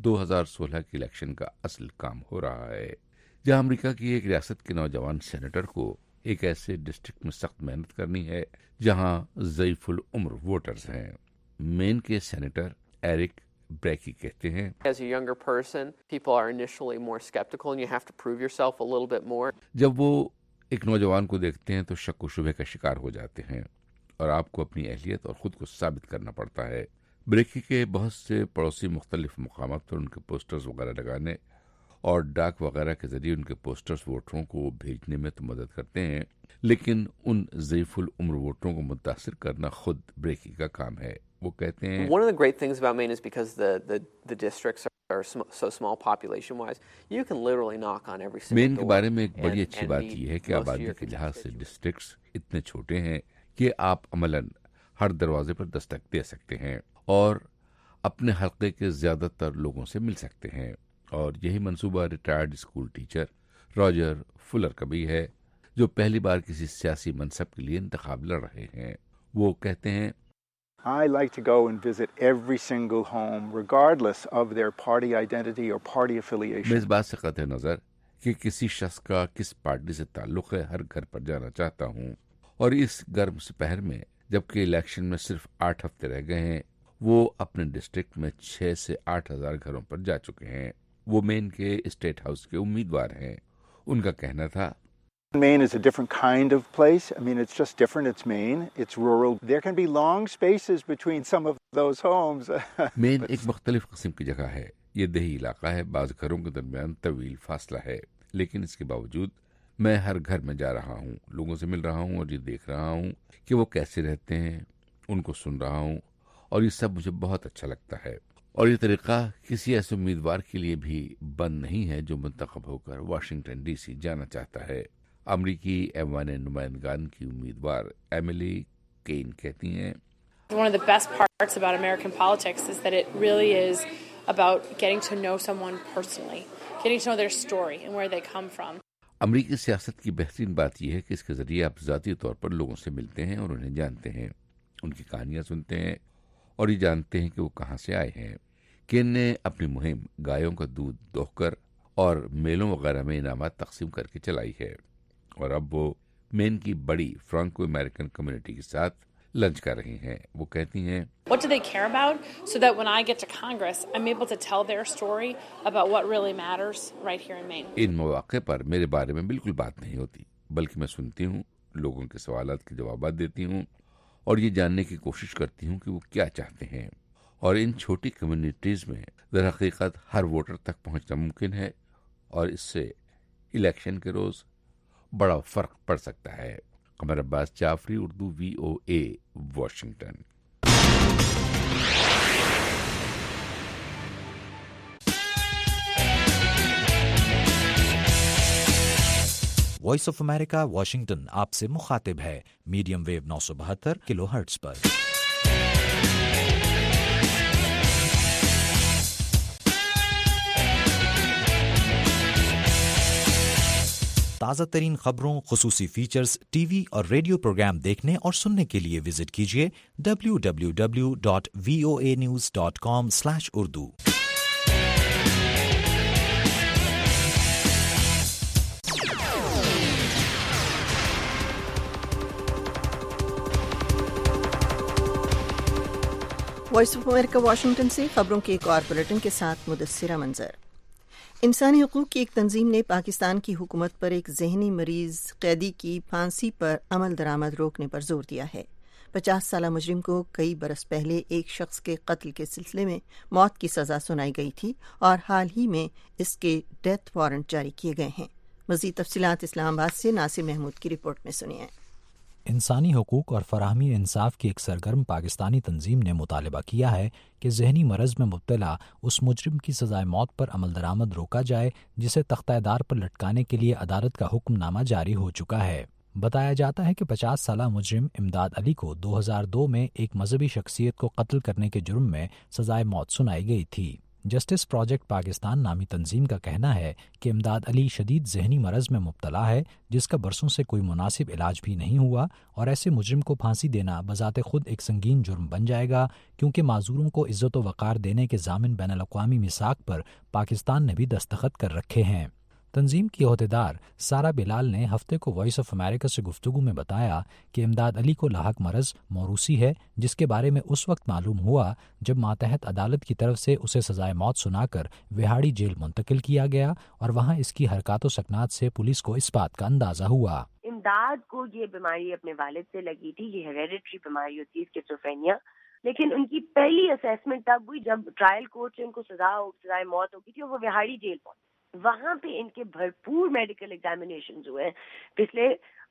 2016 کے الیکشن کا اصل کام ہو رہا ہے، جہاں امریکہ کی ایک ریاست کے نوجوان سینیٹر کو ایک ایسے ڈسٹرکٹ میں سخت محنت کرنی ہے جہاں ضعیف العمر ووٹرز ہیں. مین کے سینیٹر ایرک بریکی کہتے ہیں، As a younger person, people are initially more skeptical and you have to prove yourself a little bit more. جب وہ ایک نوجوان کو دیکھتے ہیں تو شک و شبہ کا شکار ہو جاتے ہیں اور آپ کو اپنی اہلیت اور خود کو ثابت کرنا پڑتا ہے. بریکی کے بہت سے پڑوسی مختلف مقامات پر ان کے پوسٹرز وغیرہ لگانے اور ڈاک وغیرہ کے ذریعے ان کے پوسٹرز ووٹروں کو بھیجنے میں تو مدد کرتے ہیں، لیکن ان ضعیف العمر ووٹروں کو متاثر کرنا خود بریکی کا کام ہے. وہ کہتے ہیں، One of the great things about Maine is because the districts are so small population wise, you can literally knock on every single door. مین کے بارے میں ایک بڑی اچھی بات یہ ہے کہ آبادی کے لحاظ سے ڈسٹرکٹس اتنے چھوٹے ہیں کہ آپ عملاً ہر دروازے پر دستک دے سکتے ہیں اور اپنے حلقے کے زیادہ تر لوگوں سے مل سکتے ہیں. اور یہی منصوبہ retired school teacher Roger Fuller کا بھی ہے، جو پہلی بار کسی سیاسی منصب کے لیے انتخاب لڑ رہے ہیں. وہ کہتے ہیں، I like to go and visit every single home regardless of their party identity or party affiliation. میں اس بات سے قطع نظر کہ کسی شخص کا کس پارٹی سے تعلق ہے ہر گھر پر جانا چاہتا ہوں. اور اس گرم سپہر میں جبکہ الیکشن میں صرف 8 ہفتے رہ گئے ہیں، وہ اپنے ڈسٹرکٹ میں 6 سے 8 ہزار گھروں پر جا چکے ہیں. وہ مین کے اسٹیٹ ہاؤس کے امیدوار ہیں. ان کا کہنا تھا، Maine is a different kind of place. I mean, it's just different. It's Maine. It's rural. There can be long spaces between some of those homes. مین ایک مختلف قسم کی جگہ ہے. یہ دیہی علاقہ ہے، بعض گھروں کے درمیان طویل فاصلہ ہے، لیکن اس کے باوجود میں ہر گھر میں جا رہا ہوں، لوگوں سے مل رہا ہوں اور یہ دیکھ رہا ہوں کہ وہ کیسے رہتے ہیں، ان کو سن رہا ہوں اور یہ سب مجھے بہت اچھا لگتا ہے. اور یہ طریقہ کسی ایسے امیدوار کے لیے بھی بند نہیں ہے جو منتخب ہو کر واشنگٹن ڈی سی جانا چاہتا ہے. امریکی ایوان نمائندگان کی امیدوار ایملی کین کہتی ہیں، One of the best parts about American politics is that it really is about getting to know someone personally, getting to know their story and where they come from. امریکی سیاست کی بہترین بات یہ ہے کہ اس کے ذریعے آپ ذاتی طور پر لوگوں سے ملتے ہیں اور انہیں جانتے ہیں، ان کی کہانیاں سنتے ہیں اور یہ جانتے ہیں کہ وہ کہاں سے آئے ہیں. کین نے اپنی مہم گایوں کا دودھ دوہ کر اور میلوں وغیرہ میں انعامات تقسیم کر کے چلائی ہے، اور اب وہ مین کی بڑی فرانکو امریکن کمیونٹی کے ساتھ لنچ کر رہی ہیں. وہ کہتی ہیں، What do they care about so that when I get to Congress, I'm able to tell their story about what really matters right here in Maine. ان مواقع پر میرے بارے میں بالکل بات نہیں ہوتی، بلکہ میں سنتی ہوں، لوگوں کے سوالات کے جوابات دیتی ہوں اور یہ جاننے کی کوشش کرتی ہوں کہ وہ کیا چاہتے ہیں. اور ان چھوٹی کمیونٹیز میں در حقیقت ہر ووٹر تک پہنچنا ممکن ہے اور اس سے الیکشن کے روز بڑا فرق پڑ سکتا ہے. Qamar Abbas Jafri, Urdu VOA، Washington. Voice of America Washington आपसे मुखातिब है मीडियम वेव 972 किलोहर्ट्ज पर। ताज़ा तरीन खबरों, खुसूसी फीचर्स, टीवी और रेडियो प्रोग्राम देखने और सुनने के लिए विजिट कीजिए www.voanews.com/urdu। Voice of America Washington से खबरों के एक और बुलेटिन के साथ मुदस्सिरा मंजर। इंसानी हकूक़ की एक तंजीम ने पाकिस्तान की हुकूमत पर एक ज़हनी मरीज़ कैदी की फांसी पर अमल दरामद रोकने पर जोर दिया है। 50 साला मुजरिम को कई बरस पहले एक शख्स के कत्ल के सिलसिले में मौत की सज़ा सुनाई गई थी और हाल ही में इसके डेथ वारंट जारी किए गए हैं। मज़ीद तफसीलात इस्लामाबाद से नासिर महमूद की रिपोर्ट में सुनिए। इंसानी हकूक़ और फराहमी इंसाफ की एक सरगर्म पाकिस्तानी तंजीम ने मुतालबा किया है कि जहनी मरज़ में मुब्तला उस मुजरिम की सज़ाए मौत पर अमल दरामद रोका जाए जिसे तख्तादार पर लटकाने के लिए अदालत का हुक्मनामा जारी हो चुका है। बताया जाता है कि 50 साला मुजरिम इमदाद अली को 2002 में एक मजहबी शख्सियत को कत्ल करने के जुर्म में सज़ाए मौत सुनाई गई थी। जस्टिस प्रोजेक्ट पाकिस्तान नामी तंजीम का कहना है कि इमदाद अली शदीद जहनी मरज़ में मुब्तला है जिसका बरसों से कोई मुनासिब इलाज भी नहीं हुआ और ऐसे मुजरिम को फांसी देना बज़ाते खुद एक संगीन जुर्म बन जाएगा क्योंकि माजूरों को इज़्ज़त व वक़ार देने के ज़ामिन बैनुल-अक़वामी मिसाक पर पाकिस्तान ने भी दस्तखत कर रखे हैं। तंजीम की अहदेदार सारा बिलाल ने हफ्ते को वॉइस ऑफ अमेरिका से गुफ्तगू में बताया कि इमदाद अली को लाहक मरज़ मौरूसी है जिसके बारे में उस वक्त मालूम हुआ जब मातहत अदालत की तरफ से उसे सज़ाए मौत सुनाकर विहाड़ी जेल मुंतकिल किया गया और वहाँ इसकी हरकत सकनात से पुलिस को इस बात का अंदाज़ा हुआ। इमदाद को ये बीमारी अपने वालिद से लगी थी, ये हेरेडिटरी बीमारी होती है स्किज़ोफ्रेनिया, लेकिन उनकी पहली असेसमेंट तब हुई जब ट्रायल कोर्ट से उनको सज़ाए मौत हो गई थी और वो विहाड़ी जेल पहुंचे। वहाँ पे इनके भरपूर मेडिकल एग्जामिनेशन हुए हैं पिछले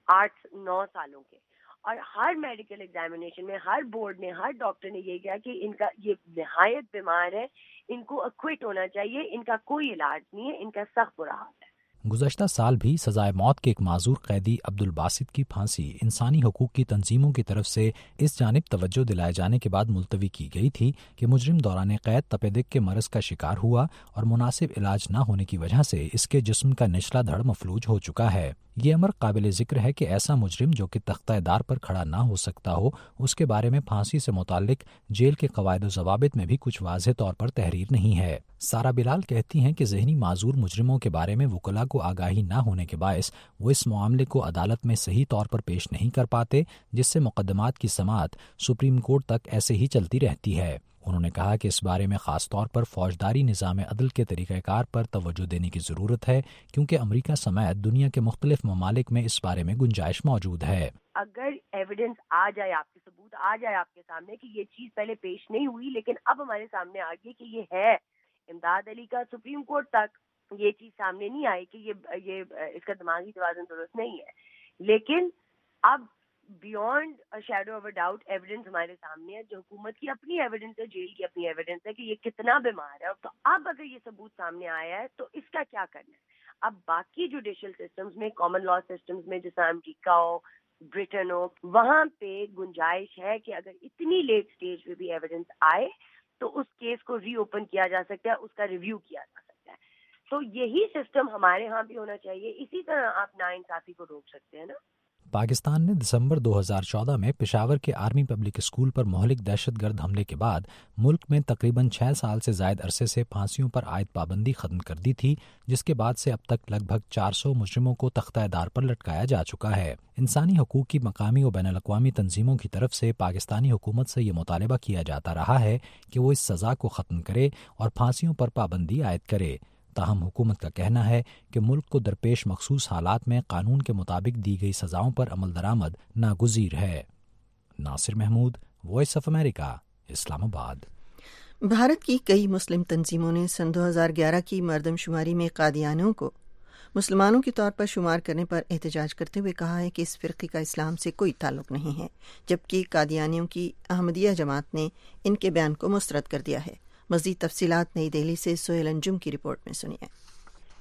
8-9 सालों के, और हर मेडिकल एग्जामिनेशन में हर बोर्ड ने, हर डॉक्टर ने ये किया कि इनका ये निहायत बीमार है, इनको एक्विट होना चाहिए, इनका कोई इलाज नहीं है, इनका सख्त बुरा हाल है। गुज़श्ता साल भी सज़ाए मौत के एक माजूर कैदी अब्दुल बासित की फांसी इंसानी हकूक़ की तंजीमों की तरफ से इस जानिब तवज्जो दिलाए जाने के बाद मुलतवी की गई थी कि मुजरिम दौरान क़ैद तपेदिक के मरज़ का शिकार हुआ और मुनासिब इलाज न होने की वजह से इसके जिस्म का निचला धड़ मफलूज हो चुका है। ये अमर काबिल ज़िक्र है कि ऐसा मुजरिम जो कि तख्तादार पर खड़ा ना हो सकता हो उसके बारे में फांसी से मुताल्लिक जेल के क़वायद ज़वाबित में भी कुछ वाज़ेह तौर पर तहरीर नहीं है। सारा बिलाल कहती हैं कि ज़हनी माजूर मुजरिमों के बारे में वकला को आगाही ना होने के बायस वो इस मामले को अदालत में सही तौर पर पेश नहीं कर पाते जिससे मुकदमात की समाअत सुप्रीम कोर्ट तक ऐसे ही चलती रहती है। उन्होंने कहा कि इस बारे में ख़ास तौर पर फौजदारी निज़ाम अदल के तरीक़ाकार पर तवज्जो देने की ज़रूरत है क्योंकि अमरीका समेत दुनिया के मुख्तलिफ ममालिक में इस बारे में गुंजाइश मौजूद है। अगर एविडेंस आ जाए, आपके सबूत आ जाए आपके सामने कि ये चीज़ पहले पेश नहीं हुई लेकिन अब हमारे सामने आ गई कि ये है, इमदाद अली का सुप्रीम कोर्ट तक ये चीज़ सामने नहीं आई कि ये इसका दिमागी तवाज़ुन दुरुस्त नहीं है, लेकिन अब beyond a shadow of a doubt evidence हमारे सामने है, जो हुकूमत की अपनी एविडेंस है, जेल की अपनी एविडेंस है कि ये कितना बीमार है। तो अब अगर ये सबूत सामने आया है तो इसका क्या करना है। अब बाकी जुडिशियल सिस्टम्स में, कॉमन लॉ सिस्टम्स में जैसे अमेरिका हो, ब्रिटेन हो, वहाँ पे गुंजाइश है कि अगर इतनी लेट स्टेज पे भी एविडेंस आए तो उस केस को रीओपन किया जा सकता है, उसका रिव्यू किया जा सकता है। तो यही सिस्टम हमारे यहाँ भी होना चाहिए, इसी तरह आप नाइंसाफी को रोक सकते हैं ना। पाकिस्तान ने दिसंबर 2014 में पेशावर के आर्मी पब्लिक स्कूल पर मोहलिक दहशतगर्द हमले के बाद मुल्क में तकरीबन 6 साल से ज़ायद अरसे से फांसियों पर आयद पाबंदी ख़त्म कर दी थी, जिसके बाद से अब तक लगभग 400 मुजरिमों को तख्तादार पर लटकाया जा चुका है। इंसानी हकूक़ की मकामी और बैनुल-अक़वामी तंजीमों की तरफ से पाकिस्तानी हुकूमत से ये मुतालबा किया जाता रहा है कि वो इस सज़ा को ख़त्म करे और फांसियों पर पाबंदी आयद करे। ताहम हुकूमत का कहना है कि मुल्क को दरपेश मखसूस हालात में कानून के मुताबिक दी गई सज़ाओं पर अमल दरामद नागुज़ीर है। Nasir Mahmood, voice of America, Islamabad. Bharat की कई मुस्लिम तंजीमों ने सन 2011 की मरदमशुमारी में कादियानियों को मुसलमानों के तौर पर शुमार करने पर एहतजाज करते हुए कहा है कि इस फ़िरक़े का इस्लाम से कोई ताल्लुक़ नहीं है, जबकि कादियानियों की अहमदिया जमात ने इनके बयान को मुस्तरद कर दिया है। मज़ीद तफसीलात नई दिल्ली से सोहेल अंजुम की रिपोर्ट में सुनिए।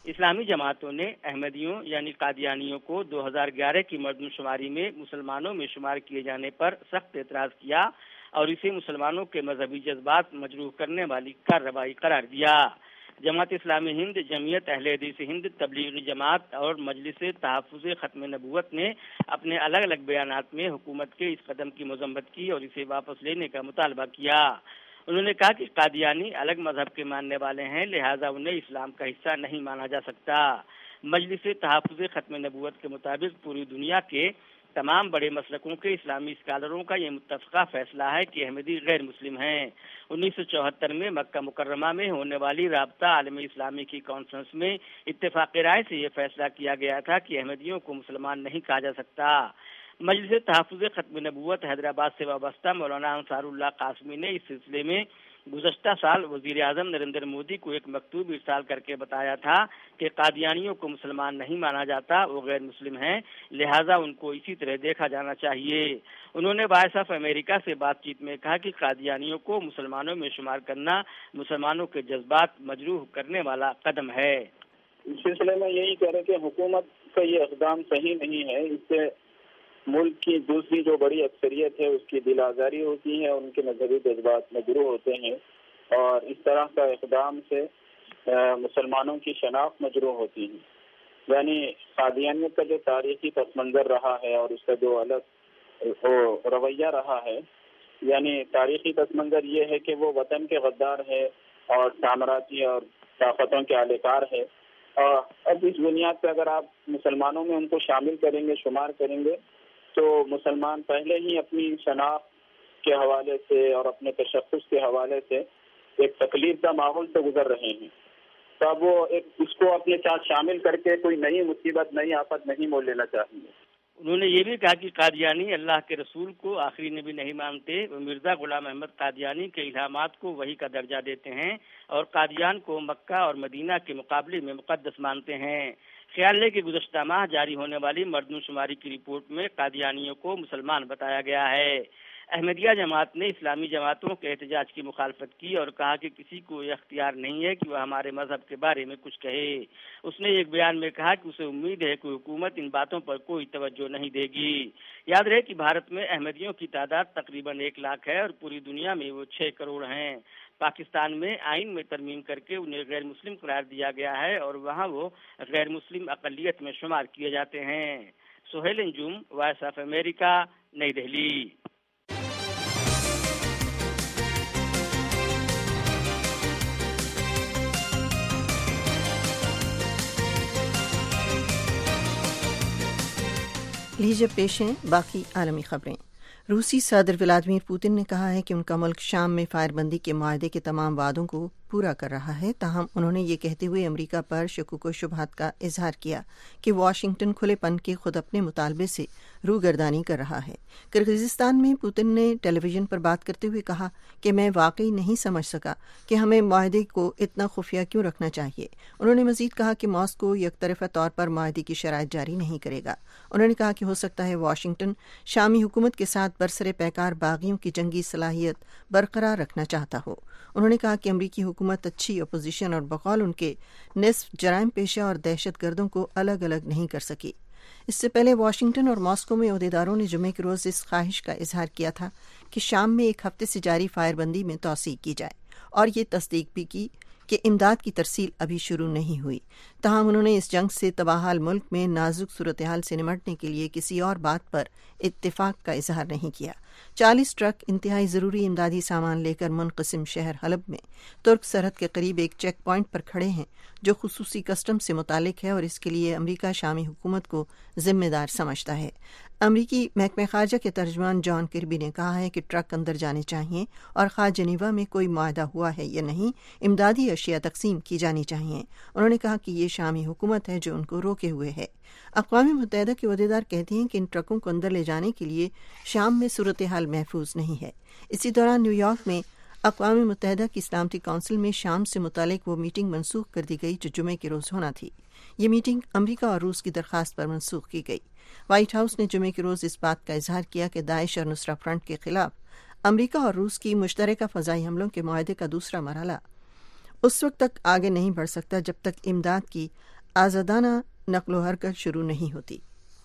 اسلامی جماعتوں نے احمدیوں یعنی قادیانیوں کو 2011 کی مردم شماری میں مسلمانوں میں شمار کیے جانے پر سخت اعتراض کیا اور اسے مسلمانوں کے مذہبی جذبات مجروح کرنے والی کارروائی قرار دیا۔ جماعت اسلامی ہند، جمعیت اہل حدیث ہند، تبلیغی جماعت اور مجلس تحفظ ختم نبوت نے اپنے الگ الگ بیانات میں حکومت کے اس قدم کی مذمت کی اور اسے واپس لینے کا مطالبہ کیا۔ انہوں نے کہا کہ قادیانی الگ مذہب کے ماننے والے ہیں، لہذا انہیں اسلام کا حصہ نہیں مانا جا سکتا۔ مجلس تحفظ ختم نبوت کے مطابق پوری دنیا کے تمام بڑے مسلکوں کے اسلامی اسکالروں کا یہ متفقہ فیصلہ ہے کہ احمدی غیر مسلم ہیں۔ 1974 میں مکہ مکرمہ میں ہونے والی رابطہ عالم اسلامی کی کانفرنس میں اتفاق رائے سے یہ فیصلہ کیا گیا تھا کہ احمدیوں کو مسلمان نہیں کہا جا سکتا۔ مجلس تحفظ ختم نبوت حیدرآباد سے وابستہ مولانا انصار اللہ قاسمی نے اس سلسلے میں گزشتہ سال وزیر اعظم نریندر مودی کو ایک مکتوب ارسال کر کے بتایا تھا کہ قادیانیوں کو مسلمان نہیں مانا جاتا، وہ غیر مسلم ہیں، لہذا ان کو اسی طرح دیکھا جانا چاہیے۔ انہوں نے وائس آف امریکہ سے بات چیت میں کہا کہ قادیانیوں کو مسلمانوں میں شمار کرنا مسلمانوں کے جذبات مجروح کرنے والا قدم ہے۔ اس سلسلے میں یہی کہہ رہے کہ حکومت کا یہ اقدام صحیح نہیں ہے، اس سے ملک کی دوسری جو بڑی اکثریت ہے اس کی دل آزاری ہوتی ہے، ان کے مذہبی جذبات مجروح ہوتے ہیں، اور اس طرح کا اقدام سے مسلمانوں کی شناخت مجروح ہوتی ہے۔ یعنی قادیانیت کا جو تاریخی پس منظر رہا ہے اور اس کا جو الگ رویہ رہا ہے، یعنی تاریخی پس منظر یہ ہے کہ وہ وطن کے غدار ہے اور سامراجی اور طاقتوں کے اہلکار ہے، اور اب اس بنیاد پہ اگر آپ مسلمانوں میں ان کو شامل کریں گے، شمار کریں گے، تو مسلمان پہلے ہی اپنی شناخت کے حوالے سے اور اپنے تشخص کے حوالے سے ایک تکلیف کا ماحول سے گزر رہے ہیں، تو اب وہ اس کو اپنے ساتھ شامل کر کے کوئی نئی مصیبت، نئی آفت نہیں مول لینا چاہیے۔ انہوں نے یہ بھی کہا کہ قادیانی اللہ کے رسول کو آخری نبی نہیں مانتے، وہ مرزا غلام احمد قادیانی کے الہامات کو وحی کا درجہ دیتے ہیں اور قادیان کو مکہ اور مدینہ کے مقابلے میں مقدس مانتے ہیں۔ خیال ہے کہ گزشتہ ماہ جاری ہونے والی مردم شماری کی رپورٹ میں قادیانیوں کو مسلمان بتایا گیا ہے۔ احمدیہ جماعت نے اسلامی جماعتوں کے احتجاج کی مخالفت کی اور کہا کہ کسی کو یہ اختیار نہیں ہے کہ وہ ہمارے مذہب کے بارے میں کچھ کہے۔ اس نے ایک بیان میں کہا کہ اسے امید ہے کہ حکومت ان باتوں پر کوئی توجہ نہیں دے گی۔ یاد رہے کہ بھارت میں احمدیوں کی تعداد تقریباً 1 لاکھ ہے اور پوری دنیا میں وہ 6 کروڑ ہیں۔ پاکستان میں آئین میں ترمیم کر کے انہیں غیر مسلم قرار دیا گیا ہے اور وہاں وہ غیر مسلم اقلیت میں شمار کیے جاتے ہیں۔ Sohail Anjum, voice of America, New Delhi. لیجیے پیش ہیں باقی عالمی خبریں۔ روسی صدر ولادیمیر پوتن نے کہا ہے کہ ان کا ملک شام میں فائر بندی کے معاہدے کے تمام وعدوں کو پورا کر رہا ہے، تاہم انہوں نے یہ کہتے ہوئے امریکہ پر شکوک و شبہات کا اظہار کیا کہ واشنگٹن کھلے پن کے خود اپنے مطالبے سے روگردانی کر رہا ہے۔ کرغزستان میں پوتن نے ٹیلی ویژن پر بات کرتے ہوئے کہا کہ میں واقعی نہیں سمجھ سکا کہ ہمیں معاہدے کو اتنا خفیہ کیوں رکھنا چاہیے۔ انہوں نے مزید کہا کہ ماسکو یک طرفہ طور پر معاہدے کی شرائط جاری نہیں کرے گا۔ انہوں نے کہا کہ ہو سکتا ہے واشنگٹن شامی حکومت کے ساتھ برسر پیکار باغیوں کی جنگی صلاحیت برقرار رکھنا چاہتا ہو۔ انہوں نے کہا کہ امریکی حکومت اچھی اپوزیشن اور بقول ان کے نصف جرائم پیشہ اور دہشت گردوں کو الگ الگ نہیں کر سکی۔ اس سے پہلے واشنگٹن اور ماسکو میں عہدیداروں نے جمعے کے روز اس خواہش کا اظہار کیا تھا کہ شام میں 1 ہفتے سے جاری فائر بندی میں توسیع کی جائے، اور یہ تصدیق بھی کی کہ امداد کی ترسیل ابھی شروع نہیں ہوئی۔ تاہم انہوں نے اس جنگ سے تباہال ملک میں نازک صورتحال سے نمٹنے کے لیے کسی اور بات پر اتفاق کا اظہار نہیں کیا۔ 40 ٹرک انتہائی ضروری امدادی سامان لے کر منقسم شہر حلب میں ترک سرحد کے قریب ایک چیک پوائنٹ پر کھڑے ہیں جو خصوصی کسٹم سے متعلق ہے، اور اس کے لیے امریکہ شامی حکومت کو ذمہ دار سمجھتا ہے۔ امریکی محکمہ خارجہ کے ترجمان جان کربی نے کہا ہے کہ ٹرک اندر جانے چاہیے، اور خواہ جنیوا میں کوئی معاہدہ ہوا ہے یا نہیں، امدادی اشیاء تقسیم کی جانی چاہیے۔ انہوں نے کہا کہ یہ شامی حکومت ہے جو ان کو روکے ہوئے ہے۔ اقوام متحدہ کے عہدیدار کہتے ہیں کہ ان ٹرکوں کو اندر لے جانے کے لیے شام میں صورتحال محفوظ نہیں ہے۔ اسی دوران نیو یارک میں اقوام متحدہ کی سلامتی کونسل میں شام سے متعلق وہ میٹنگ منسوخ کر دی گئی جو جمعے کے روز ہونا تھی۔ یہ میٹنگ امریکہ اور روس کی درخواست پر منسوخ کی گئی۔ وائٹ ہاؤس نے جمعے کے روز اس بات کا اظہار کیا کہ داعش اور نصرہ فرنٹ کے خلاف امریکہ اور روس کی مشترکہ فضائی حملوں کے معاہدے کا دوسرا مرحلہ اس وقت تک آگے نہیں بڑھ سکتا جب تک امداد کی آزادانہ نقل و حرکت شروع نہیں ہوتی۔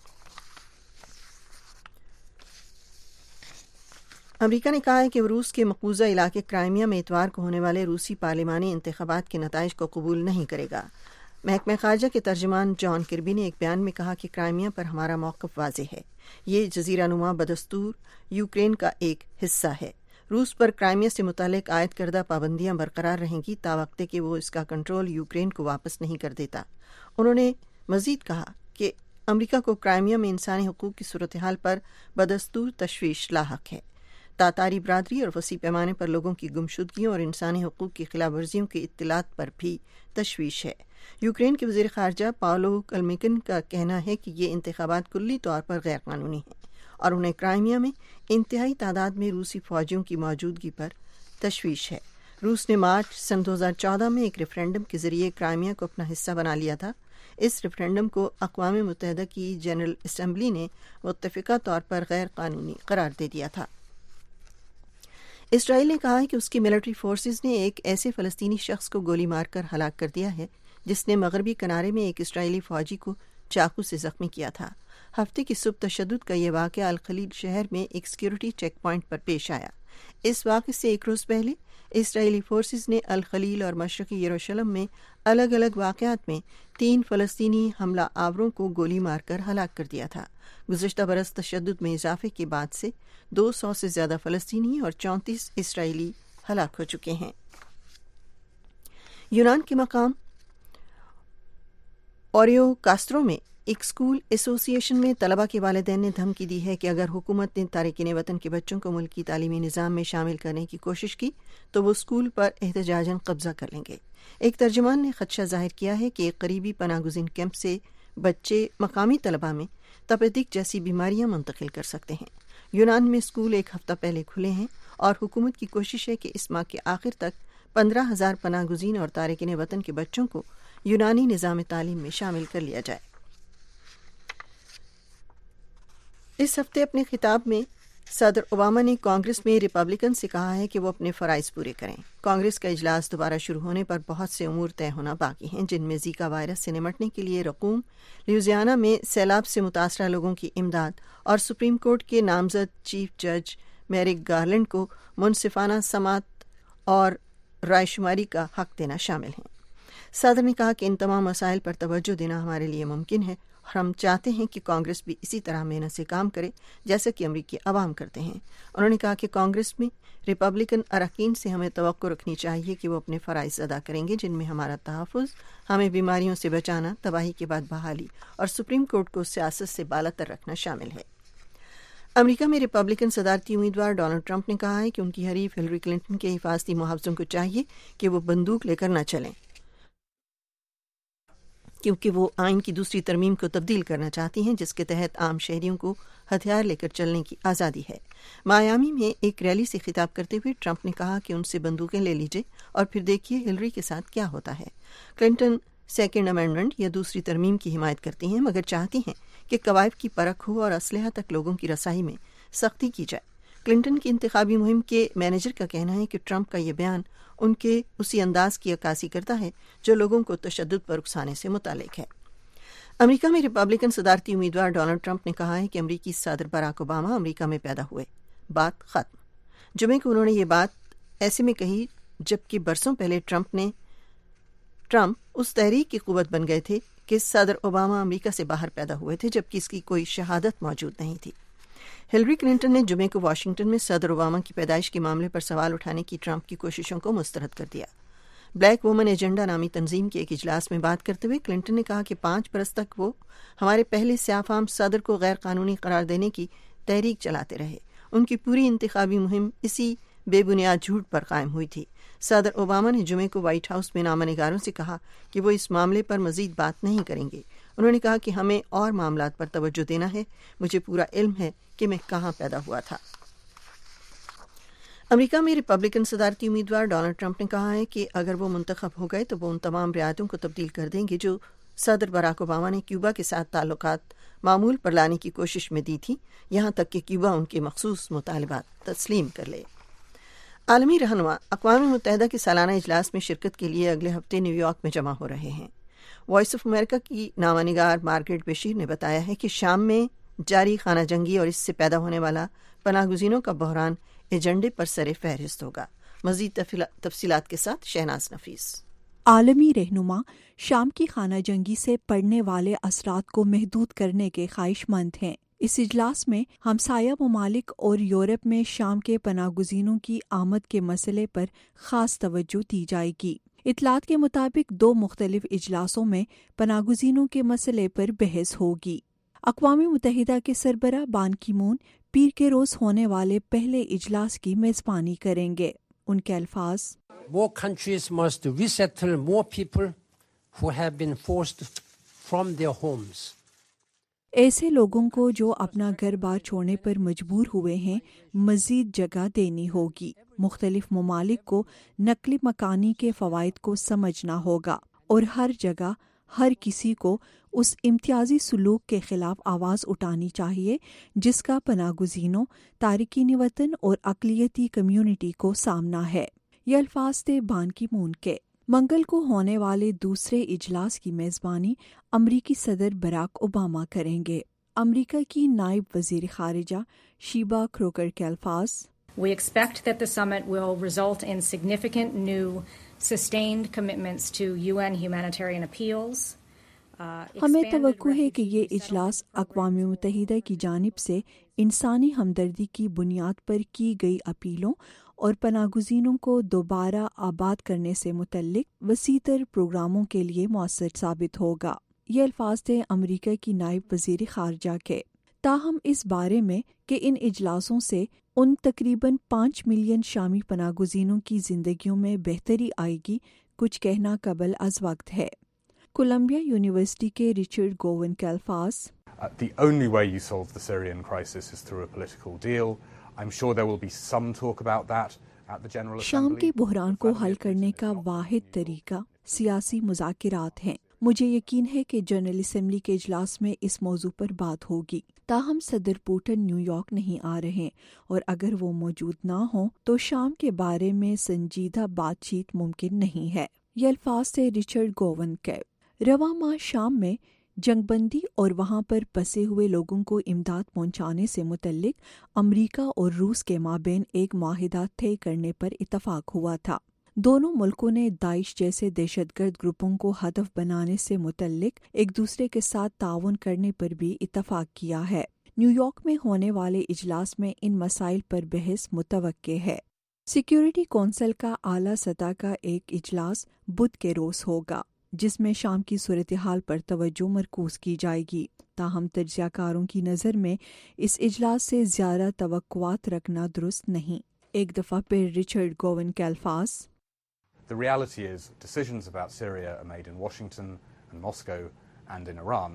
امریکہ نے کہا ہے کہ وہ روس کے مقبوضہ علاقے کرائمیا میں اتوار کو ہونے والے روسی پارلیمانی انتخابات کے نتائج کو قبول نہیں کرے گا۔ محکمہ خارجہ کے ترجمان جان کربی نے ایک بیان میں کہا کہ کرائمیا پر ہمارا موقف واضح ہے، یہ جزیرہ نما بدستور یوکرین کا ایک حصہ ہے۔ روس پر کرائمیا سے متعلق عائد کردہ پابندیاں برقرار رہیں گی تاوقتے کہ وہ اس کا کنٹرول یوکرین کو واپس نہیں کر دیتا۔ انہوں نے مزید کہا کہ امریکہ کو کرائمیا میں انسانی حقوق کی صورتحال پر بدستور تشویش لاحق ہے۔ تاتاری برادری اور وسیع پیمانے پر لوگوں کی گمشدگیوں اور انسانی حقوق کی خلاف ورزیوں کی اطلاعات پر بھی تشویش ہے۔ یوکرین کے وزیر خارجہ پاولو کلمیکن کا کہنا ہے کہ یہ انتخابات کلی طور پر غیر قانونی ہیں اور انہیں کرائمیا میں انتہائی تعداد میں روسی فوجیوں کی موجودگی پر تشویش ہے۔ روس نے مارچ سن 2014 میں ایک ریفرینڈم کے ذریعے کرائمیا کو اپنا حصہ بنا لیا تھا۔ اس ریفرینڈم کو اقوام متحدہ کی جنرل اسمبلی نے متفقہ طور پر غیر قانونی قرار دے دیا تھا۔ اسرائیل نے کہا ہے کہ اس کی ملٹری فورسز نے ایک ایسے فلسطینی شخص کو گولی مار کر ہلاک کر دیا ہے جس نے مغربی کنارے میں ایک اسرائیلی فوجی کو چاقو سے زخمی کیا تھا۔ ہفتے کی صبح تشدد کا یہ واقعہ الخلیل شہر میں ایک سیکورٹی چیک پوائنٹ پر پیش آیا۔ اس واقعے سے ایک روز پہلے اسرائیلی فورسز نے الخلیل اور مشرقی یروشلم میں الگ الگ واقعات میں 3 فلسطینی حملہ آوروں کو گولی مار کر ہلاک کر دیا تھا۔ گزشتہ برس تشدد میں اضافے کے بعد سے 200 سے زیادہ فلسطینی اور 34 اسرائیلی ہلاک ہو چکے ہیں۔ یونان کے مقام اوریو کاسترو میں ایک اسکول ایسوسی ایشن میں طلبہ کے والدین نے دھمکی دی ہے کہ اگر حکومت نے تارکین وطن کے بچوں کو ملکی تعلیمی نظام میں شامل کرنے کی کوشش کی تو وہ اسکول پر احتجاجاً قبضہ کر لیں گے۔ ایک ترجمان نے خدشہ ظاہر کیا ہے کہ ایک قریبی پناہ گزین کیمپ سے بچے مقامی طلبہ میں تپیدق جیسی بیماریاں منتقل کر سکتے ہیں۔ یونان میں اسکول ایک ہفتہ پہلے کھلے ہیں اور حکومت کی کوشش ہے کہ اس ماہ کے آخر تک 15,000 پناہ گزین اور تارکین وطن کے بچوں کو یونانی نظام تعلیم میں شامل کر لیا جائے۔ اس ہفتے اپنے خطاب میں صدر اوباما نے کانگریس میں ریپبلکن سے کہا ہے کہ وہ اپنے فرائض پورے کریں۔ کانگریس کا اجلاس دوبارہ شروع ہونے پر بہت سے امور طے ہونا باقی ہیں، جن میں زیکا وائرس سے نمٹنے کے لیے رقوم، لیوزیانا میں سیلاب سے متاثرہ لوگوں کی امداد اور سپریم کورٹ کے نامزد چیف جج میرک گارلینڈ کو منصفانہ سماعت اور رائے شماری کا حق دینا شامل ہیں۔ صدر نے کہا کہ ان تمام مسائل پر توجہ دینا ہمارے لیے ممکن ہے اور ہم چاہتے ہیں کہ کانگریس بھی اسی طرح محنت سے کام کرے جیسا کہ امریکی عوام کرتے ہیں۔ انہوں نے کہا کہ کانگریس میں ریپبلکن اراکین سے ہمیں توقع رکھنی چاہیے کہ وہ اپنے فرائض ادا کریں گے، جن میں ہمارا تحفظ، ہمیں بیماریوں سے بچانا، تباہی کے بعد بحالی اور سپریم کورٹ کو سیاست سے بالاتر رکھنا شامل ہے۔ امریکہ میں ریپبلکن صدارتی امیدوار ڈونلڈ ٹرمپ نے کہا ہے کہ ان کی حریف ہلری کلنٹن کے حفاظتی محافظوں کو چاہیے کہ وہ بندوق لے کر نہ چلیں، کیونکہ وہ آئین کی دوسری ترمیم کو تبدیل کرنا چاہتی ہیں جس کے تحت عام شہریوں کو ہتھیار لے کر چلنے کی آزادی ہے۔ مایامی میں ایک ریلی سے خطاب کرتے ہوئے ٹرمپ نے کہا کہ ان سے بندوقیں لے لیجئے اور پھر دیکھیے ہلری کے ساتھ کیا ہوتا ہے۔ کلنٹن سیکنڈ امینڈمنٹ یا دوسری ترمیم کی حمایت کرتی ہیں، مگر چاہتی ہیں کہ قوائف کی پرکھ ہو اور اسلحہ تک لوگوں کی رسائی میں سختی کی جائے۔ کلنٹن کی انتخابی مہم کے مینیجر کا کہنا ہے کہ ٹرمپ کا یہ بیان ان کے اسی انداز کی عکاسی کرتا ہے جو لوگوں کو تشدد پر اکسانے سے متعلق ہے۔ امریکہ میں ریپبلکن صدارتی امیدوار ڈونلڈ ٹرمپ نے کہا ہے کہ امریکی صدر باراک اوباما امریکہ میں پیدا ہوئے، بات ختم۔ جمعے کو انہوں نے یہ بات ایسے میں کہی جبکہ برسوں پہلے ٹرمپ اس تحریک کی قوت بن گئے تھے کہ صدر اوباما امریکہ سے باہر پیدا ہوئے تھے جبکہ اس کی کوئی شہادت موجود نہیں تھی۔ ہلری کلنٹن نے جمعے کو واشنگٹن میں صدر اوباما کی پیدائش کے معاملے پر سوال اٹھانے کی ٹرمپ کی کوششوں کو مسترد کر دیا۔ بلیک وومن ایجنڈا نامی تنظیم کے ایک اجلاس میں بات کرتے ہوئے کلنٹن نے کہا کہ 5 برس تک وہ ہمارے پہلے سیاہ فام صدر کو غیر قانونی قرار دینے کی تحریک چلاتے رہے۔ ان کی پوری انتخابی مہم اسی بے بنیاد جھوٹ پر قائم ہوئی تھی۔ صدر اوباما نے جمعے کو وائٹ ہاؤس میں نامہ نگاروں سے کہا کہ وہ اس معاملے پر مزید بات نہیں کریں گے۔ انہوں نے کہا کہ ہمیں اور معاملات پر توجہ دینا ہے، مجھے پورا علم ہے کہ میں کہاں پیدا ہوا تھا۔ امریکہ میں ریپبلکن صدارتی امیدوار ڈونلڈ ٹرمپ نے کہا ہے کہ اگر وہ منتخب ہو گئے تو وہ ان تمام رعایتوں کو تبدیل کر دیں گے جو صدر باراک اوباما نے کیوبا کے ساتھ تعلقات معمول پر لانے کی کوشش میں دی تھی، یہاں تک کہ کیوبا ان کے مخصوص مطالبات تسلیم کر لے۔ عالمی رہنما اقوام متحدہ کے سالانہ اجلاس میں شرکت کے لیے اگلے ہفتے نیو یارک میں جمع ہو رہے ہیں۔ وائس آف امریکہ کی نامہ نگار مارگریٹ بشیر نے بتایا ہے کہ شام میں جاری خانہ جنگی اور اس سے پیدا ہونے والا پناہ گزینوں کا بحران ایجنڈے پر سر فہرست ہوگا. مزید تفصیلات کے ساتھ شہناز نفیس. عالمی رہنما شام کی خانہ جنگی سے پڑنے والے اثرات کو محدود کرنے کے خواہش مند ہیں. اس اجلاس میں ہمسایہ ممالک اور یورپ میں شام کے پناہ گزینوں کی آمد کے مسئلے پر خاص توجہ دی جائے گی. اطلاعات کے مطابق 2 مختلف اجلاسوں میں پناہ گزینوں کے مسئلے پر بحث ہوگی. اقوام متحدہ کے سربراہ بان کی مون پیر کے روز ہونے والے پہلے اجلاس کی میزبانی کریں گے. ان کے الفاظ: More countries must resettle more people who have been forced from their homes. ایسے لوگوں کو جو اپنا گھر بار چھوڑنے پر مجبور ہوئے ہیں مزید جگہ دینی ہوگی. مختلف ممالک کو نقل مکانی کے فوائد کو سمجھنا ہوگا اور ہر جگہ ہر کسی کو اس امتیازی سلوک کے خلاف آواز اٹھانی چاہیے جس کا پناہ گزینوں، تارکین وطن اور اقلیتی کمیونٹی کو سامنا ہے. یہ الفاظ تھے بان کی مون کے. منگل کو ہونے والے دوسرے اجلاس کی میزبانی امریکی صدر براک اوباما کریں گے. امریکہ کی نائب وزیر خارجہ شیبا کروکر کے الفاظ: We expect that the summit will result in significant new sustained commitments to UN humanitarian appeals. ہمیں توقع ہے کہ یہ اجلاس اقوام متحدہ کی جانب سے انسانی ہمدردی کی بنیاد پر کی گئی اپیلوں اور پناہ گزینوں کو دوبارہ آباد کرنے سے متعلق وسیع تر پروگراموں کے لیے مؤثر ثابت ہوگا. یہ الفاظ تھے امریکہ کی نائب وزیر خارجہ کے. تاہم اس بارے میں کہ ان اجلاسوں سے ان تقریباً 5 ملین شامی پناہ گزینوں کی زندگیوں میں بہتری آئے گی کچھ کہنا قبل از وقت ہے. کولمبیا یونیورسٹی کے رچرڈ گوون کے الفاظ: The only way you solve the Syrian crisis is through a political deal. I'm sure there will be some talk about that at the General Assembly. شام کے بحران کو حل کرنے کا واحد طریقہ سیاسی مذاکرات ہیں. مجھے یقین ہے کہ جنرل اسمبلی کے اجلاس میں اس موضوع پر بات ہوگی. تاہم صدر پوٹن نیو یارک نہیں آ رہے اور اگر وہ موجود نہ ہوں تو شام کے بارے میں سنجیدہ بات چیت ممکن نہیں ہے. یہ الفاظ تھے رچرڈ گوون کے. رواں ماہ شام میں جنگ بندی اور وہاں پر پسے ہوئے لوگوں کو امداد پہنچانے سے متعلق امریکہ اور روس کے مابین ایک معاہدہ طے کرنے پر اتفاق ہوا تھا. دونوں ملکوں نے داعش جیسے دہشت گرد گروپوں کو ہدف بنانے سے متعلق ایک دوسرے کے ساتھ تعاون کرنے پر بھی اتفاق کیا ہے. نیو یارک میں ہونے والے اجلاس میں ان مسائل پر بحث متوقع ہے. سیکیورٹی کونسل کا اعلیٰ سطح کا ایک اجلاس بدھ کے روز ہوگا جس میں شام کی صورتحال پر توجہ مرکوز کی جائے گی. تاہم تجزیہ کاروں کی نظر میں اس اجلاس سے زیادہ توقعات رکھنا درست نہیں. ایک دفعہ پھر رچرڈ گوون کے الفاظ: The reality is decisions about Syria are made in Washington and Moscow and in Iran,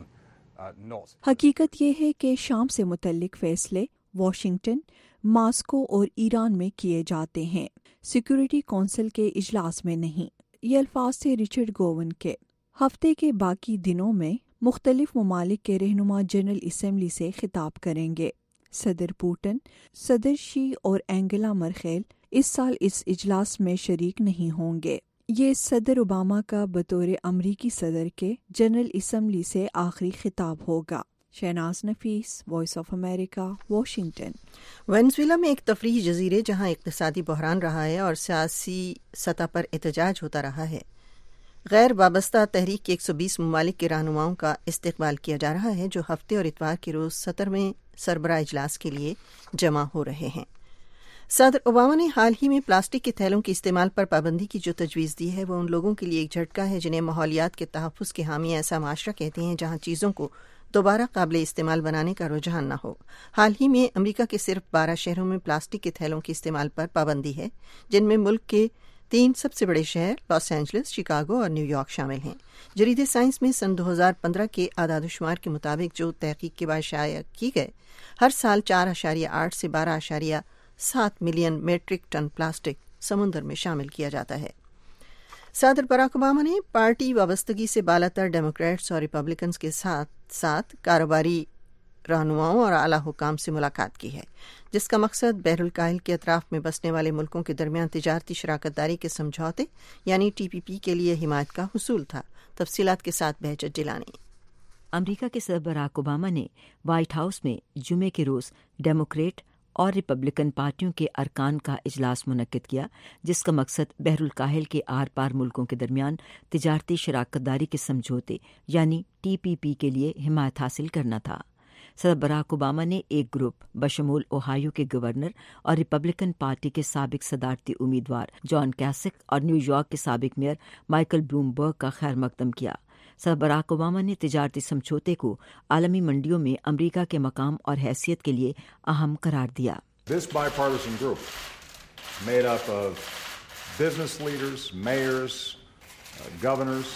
not. حقیقت یہ ہے کہ شام سے متعلق فیصلے واشنگٹن، ماسکو اور ایران میں کیے جاتے ہیں، سیکیورٹی کونسل کے اجلاس میں نہیں. یہ الفاظ تھے رچرڈ گوون کے. ہفتے کے باقی دنوں میں مختلف ممالک کے رہنما جنرل اسمبلی سے خطاب کریں گے. صدر پوٹن، صدر شی اور اینگلا مرکل اس سال اس اجلاس میں شریک نہیں ہوں گے. یہ صدر اوباما کا بطور امریکی صدر کے جنرل اسمبلی سے آخری خطاب ہوگا. Shahnaz Nafees, voice of America, Washington. Venezuela میں ایک تفریحی جزیرے جہاں اقتصادی بحران رہا ہے اور سیاسی سطح پر احتجاج ہوتا رہا ہے، غیر وابستہ تحریک کے 120 ممالک کے رہنماؤں کا استقبال کیا جا رہا ہے جو ہفتے اور اتوار کے روز 17ویں سربراہ اجلاس کے لیے جمع ہو رہے ہیں. صدر اوباما نے حال ہی میں پلاسٹک کے تھیلوں کے استعمال پر پابندی کی جو تجویز دی ہے وہ ان لوگوں کے لیے ایک جھٹکا ہے جنہیں ماحولیات کے تحفظ کے حامی ایسا معاشرہ کہتے ہیں جہاں چیزوں کو دوبارہ قابل استعمال بنانے کا رجحان نہ ہو. حال ہی میں امریکہ کے صرف 12 شہروں میں پلاسٹک کے تھیلوں کے استعمال پر پابندی ہے جن میں ملک کے 3 سب سے بڑے شہر لاس اینجلس، شکاگو اور نیو یارک شامل ہیں. جرید سائنس میں سن 2015 کے اعداد و شمار کے مطابق جو تحقیق کے بعد شائع کی گئے، ہر سال 4.8 سے 12.7 ملین میٹرک ٹن پلاسٹک سمندر میں شامل کیا جاتا ہے. صدر براک اوباما نے پارٹی وابستگی سے بالا تر ڈیموکریٹس اور ریپبلکنز کے ساتھ ساتھ کاروباری رہنماؤں اور اعلیٰ حکام سے ملاقات کی ہے، جس کا مقصد بحر الکاہل کے اطراف میں بسنے والے ملکوں کے درمیان تجارتی شراکت داری کے سمجھوتے یعنی TPP کے لیے حمایت کا حصول تھا۔ تفصیلات کے ساتھ بہجت جیلانی۔ امریکہ کے صدر براک اوباما نے وائٹ ہاؤس میں جمعے کے روز ڈیموکریٹ اور ریپبلکن پارٹیوں کے ارکان کا اجلاس منعقد کیا، جس کا مقصد بحر الکاہل کے آر پار ملکوں کے درمیان تجارتی شراکت داری کے سمجھوتے یعنی TPP کے لیے حمایت حاصل کرنا تھا۔ صدر براک اوباما نے ایک گروپ بشمول اوہایو کے گورنر اور ریپبلکن پارٹی کے سابق صدارتی امیدوار جان کیسک اور نیو یارک کے سابق میئر مائیکل بلومبرگ کا خیر مقدم کیا۔ صدر براک اوباما نے تجارتی سمجھوتے کو عالمی منڈیوں میں امریکہ کے مقام اور حیثیت کے لیے اہم قرار دیا۔ This bipartisan group, made up of business leaders, mayors, governors,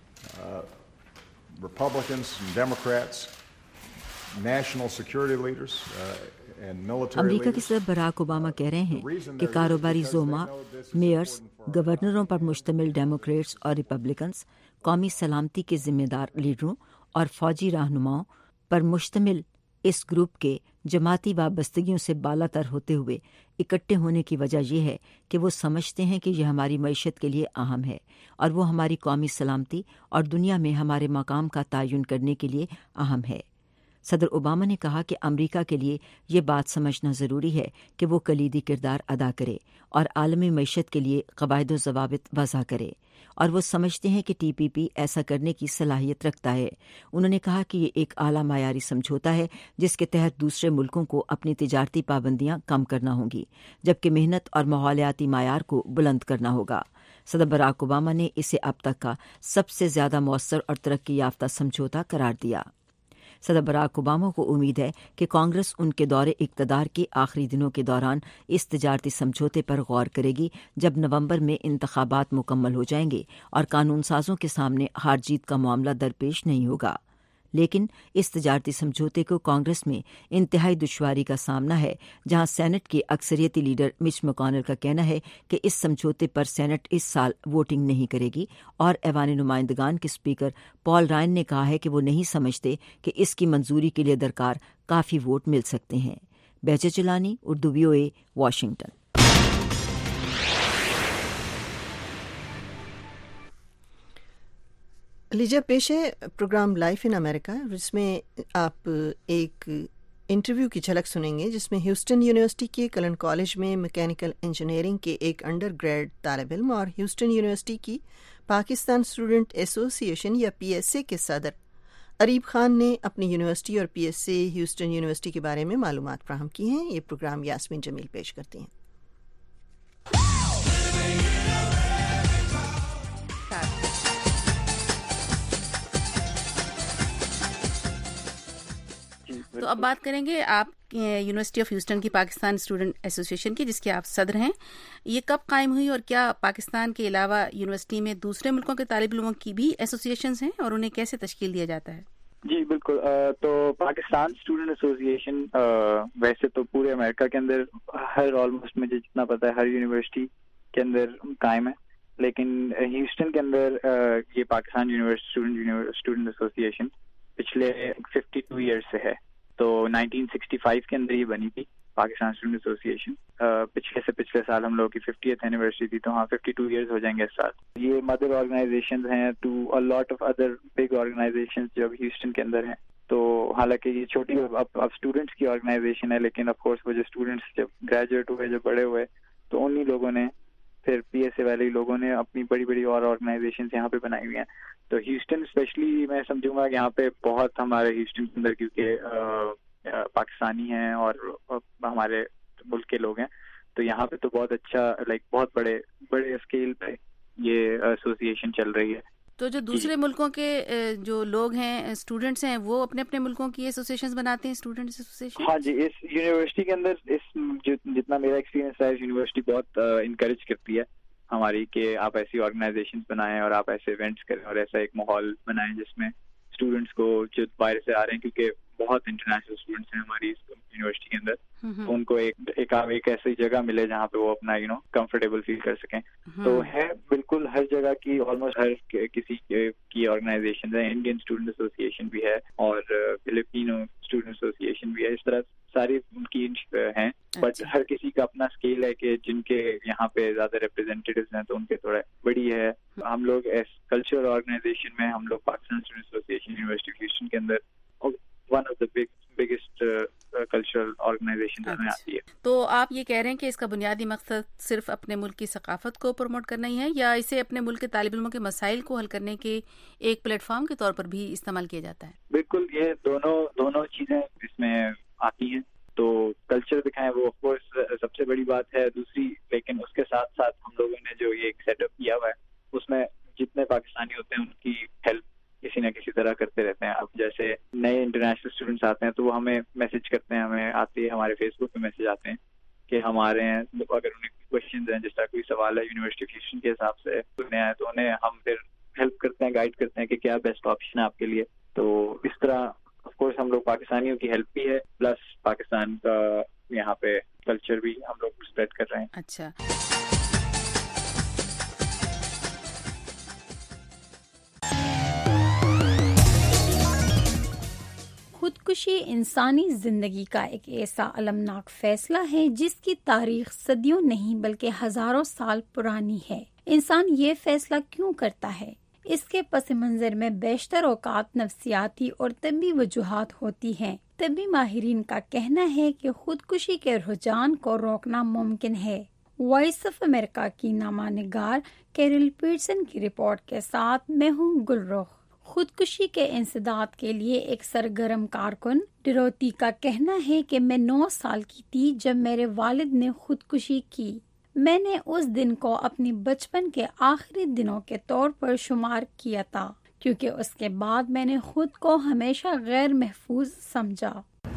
Republicans and Democrats, national security leaders, and military امریکہ کے leaders. صدر براک اوباما کہہ رہے ہیں کہ کاروباری زوما، میئرز، گورنروں پر مشتمل ڈیموکریٹس اور ریپبلکنس، قومی سلامتی کے ذمہ دار لیڈروں اور فوجی رہنماؤں پر مشتمل اس گروپ کے جماعتی وابستگیوں سے بالا تر ہوتے ہوئے اکٹھے ہونے کی وجہ یہ ہے کہ وہ سمجھتے ہیں کہ یہ ہماری معیشت کے لیے اہم ہے اور وہ ہماری قومی سلامتی اور دنیا میں ہمارے مقام کا تعین کرنے کے لیے اہم ہے۔ صدر اوباما نے کہا کہ امریکہ کے لیے یہ بات سمجھنا ضروری ہے کہ وہ کلیدی کردار ادا کرے اور عالمی معیشت کے لیے قواعد و ضوابط وضع کرے، اور وہ سمجھتے ہیں کہ TPP ایسا کرنے کی صلاحیت رکھتا ہے۔ انہوں نے کہا کہ یہ ایک اعلیٰ معیاری سمجھوتا ہے جس کے تحت دوسرے ملکوں کو اپنی تجارتی پابندیاں کم کرنا ہوں گی، جبکہ محنت اور ماحولیاتی معیار کو بلند کرنا ہوگا۔ صدر براک اوباما نے اسے اب تک کا سب سے زیادہ مؤثر اور ترقی یافتہ سمجھوتا قرار دیا۔ صدر براک اوباما کو امید ہے کہ کانگریس ان کے دور اقتدار کے آخری دنوں کے دوران اس تجارتی سمجھوتے پر غور کرے گی جب نومبر میں انتخابات مکمل ہو جائیں گے اور قانون سازوں کے سامنے ہار جیت کا معاملہ درپیش نہیں ہوگا۔ لیکن اس تجارتی سمجھوتے کو کانگریس میں انتہائی دشواری کا سامنا ہے، جہاں سینٹ کے اکثریتی لیڈر مچ مکونل کا کہنا ہے کہ اس سمجھوتے پر سینٹ اس سال ووٹنگ نہیں کرے گی، اور ایوان نمائندگان کے اسپیکر پال رائن نے کہا ہے کہ وہ نہیں سمجھتے کہ اس کی منظوری کے لیے درکار کافی ووٹ مل سکتے ہیں۔ Behjat Gilani, Urdu VOA، Washington. لیجیے پیش ہے پروگرام لائف ان امریکہ، جس میں آپ ایک انٹرویو کی جھلک سنیں گے جس میں ہیوسٹن یونیورسٹی کے کلن کالج میں میکینیکل انجینئرنگ کے ایک انڈر گریڈ طالب علم اور ہیوسٹن یونیورسٹی کی پاکستان اسٹوڈنٹ ایسوسی ایشن یا PSA کے صدر اریب خان نے اپنی یونیورسٹی اور PSA ہیوسٹن یونیورسٹی کے بارے میں معلومات فراہم کی ہیں۔ یہ پروگرام یاسمین جمیل پیش کرتی ہیں۔ تو اب بات کریں گے آپ یونیورسٹی آف ہیوسٹن کی پاکستان اسٹوڈنٹ ایسوسی ایشن کی، جس کے آپ صدر ہیں۔ یہ کب قائم ہوئی اور کیا پاکستان کے علاوہ یونیورسٹی میں دوسرے ملکوں کے طالب علموں کی بھی ایسوسی ایشنز ہیں اور انہیں کیسے تشکیل دیا جاتا ہے؟ جی بالکل، تو پاکستان اسٹوڈنٹ ایسوسی ایشن ویسے تو پورے امریکہ کے اندر ہر آلموسٹ مجھے جتنا پتا ہے ہر یونیورسٹی کے اندر قائم ہے، لیکن ہیوسٹن کے اندر یہ پاکستان اسٹوڈنٹ ایسوسی ایشن پچھلے 52 ایئرس سے ہے۔ تو 1965 کے اندر یہ بنی تھی پاکستان اسٹوڈنٹ ایسوسی ایشن۔ پچھلے سال ہم لوگوں کی 50th اینیورسری تھی، تو ہاں 52 ایئرس ہو جائیں گے اس سال۔ یہ مدر آرگنائزیشنز ہیں to a lot of other big organizations جو ہیوسٹن کے اندر ہیں۔ تو حالانکہ یہ چھوٹی اب اسٹوڈنٹس کی آرگنائزیشن ہے، لیکن آف کورس وہ جو اسٹوڈنٹس جب گریجویٹ ہوئے، جب بڑے ہوئے، تو انہی لوگوں نے پھر PSA والے لوگوں نے اپنی بڑی بڑی اور آرگنائزیشنز یہاں پہ بنائی ہوئی ہیں۔ تو ہیوسٹن اسپیشلی میں سمجھوں گا کہ یہاں پہ بہت ہمارے ہیوسٹن کے اندر کیونکہ پاکستانی ہیں اور ہمارے ملک کے لوگ ہیں، تو یہاں پہ تو بہت اچھا بہت بڑے اسکیل پہ یہ ایسوسی ایشن چل رہی ہے۔ تو جو دوسرے ملکوں کے جو لوگ ہیں، اسٹوڈنٹس ہیں، وہ اپنے اپنے ملکوں کی ایسوسیشنز بناتے ہیں، اسٹوڈنٹس ایسوسیشن؟ ہاں جی، اس یونیورسٹی کے اندر جتنا میرا ایکسپیرینس ہے، یونیورسٹی بہت انکریج کرتی ہے ہماری کہ آپ ایسی آرگنائزیشنز بنائیں اور آپ ایسے ایونٹس کریں اور ایسا ایک ماحول بنائیں جس میں اسٹوڈنٹس کو جو باہر سے آ رہے ہیں، کیونکہ بہت انٹرنیشنل اسٹوڈنٹس ہیں ہماری اس یونیورسٹی کے اندر، تو ان کو کو ایک ایسی جگہ ملے جہاں پہ وہ اپنا کمفرٹیبل فیل کر سکیں. تو ہے بالکل ہر جگہ کی آلموسٹ ہر کسی کی آرگنائزیشن ہے. انڈین اسٹوڈنٹ ایسوسیشن بھی ہے اور فلپینو اسٹوڈنٹ ایسوسیشن بھی ہے. اس طرح ساری ان کی ہیں, بٹ ہر کسی کا اپنا اسکیل ہے کہ جن کے یہاں پہ زیادہ ریپرزینٹیوز ہیں تو ان کے تھوڑا بڑی ہے. ہم لوگ کلچرل آرگنائزیشن میں ہم لوگ Pakistan student association university of Houston کے اندر one of the biggest cultural organization میں آتی ہے. تو آپ یہ کہہ رہے ہیں کہ اس کا بنیادی مقصد صرف اپنے ملک کی ثقافت کو پروموٹ کرنا ہی ہے, یا اسے اپنے ملک کے طالب علموں کے مسائل کو حل کرنے کے ایک پلیٹ فارم کے طور پر بھی استعمال کیا جاتا ہے؟ بالکل, یہ دونوں چیزیں اس میں آتی ہیں. تو کلچر دکھائیں وہ آف کورس سب سے بڑی بات ہے. دوسری لیکن اس کے ساتھ ساتھ ہم لوگوں نے جو یہ ایک سیٹ اپ کیا ہوا ہے اس میں جتنے پاکستانی ہوتے ہیں ان کی ہیلپ کسی نہ کسی طرح کرتے رہتے ہیں. اب جیسے نئے انٹرنیشنل اسٹوڈنٹس آتے ہیں تو وہ ہمیں میسج کرتے ہیں, ہمیں آتی ہے, ہمارے فیس بک پہ میسج آتے ہیں کہ ہم آ رہے ہیں. اگر انہیں کوشچنز ہیں, جس طرح کوئی سوال ہے یونیورسٹی آف ہیوسٹن کے حساب سے سننے آئے تو انہیں ہم پھر ہیلپ کرتے ہیں, گائڈ کرتے ہیں کہ کیا بیسٹ آپشن ہے آپ کے لیے. تو اس طرح آف کورس ہم لوگ پاکستانیوں کی ہیلپ بھی ہے, پلس پاکستان کا یہاں پہ کلچر بھی ہم لوگ اسپریڈ کر رہے ہیں. اچھا, خودکشی انسانی زندگی کا ایک ایسا المناک فیصلہ ہے جس کی تاریخ صدیوں نہیں بلکہ ہزاروں سال پرانی ہے. انسان یہ فیصلہ کیوں کرتا ہے؟ اس کے پس منظر میں بیشتر اوقات نفسیاتی اور طبی وجوہات ہوتی ہیں. طبی ماہرین کا کہنا ہے کہ خودکشی کے رجحان کو روکنا ممکن ہے. وائس آف امریکہ کی نامہ نگار کیرل پیٹرسن کی رپورٹ کے ساتھ میں ہوں گلرخ. خودکشی کے انسداد کے لیے ایک سرگرم کارکن ڈروتی کا کہنا ہے کہ میں 9 سال کی تھی جب میرے والد نے خودکشی کی. میں نے اس دن کو اپنی بچپن کے آخری دنوں کے طور پر شمار کیا تھا کیونکہ اس کے بعد میں نے خود کو ہمیشہ غیر محفوظ سمجھا.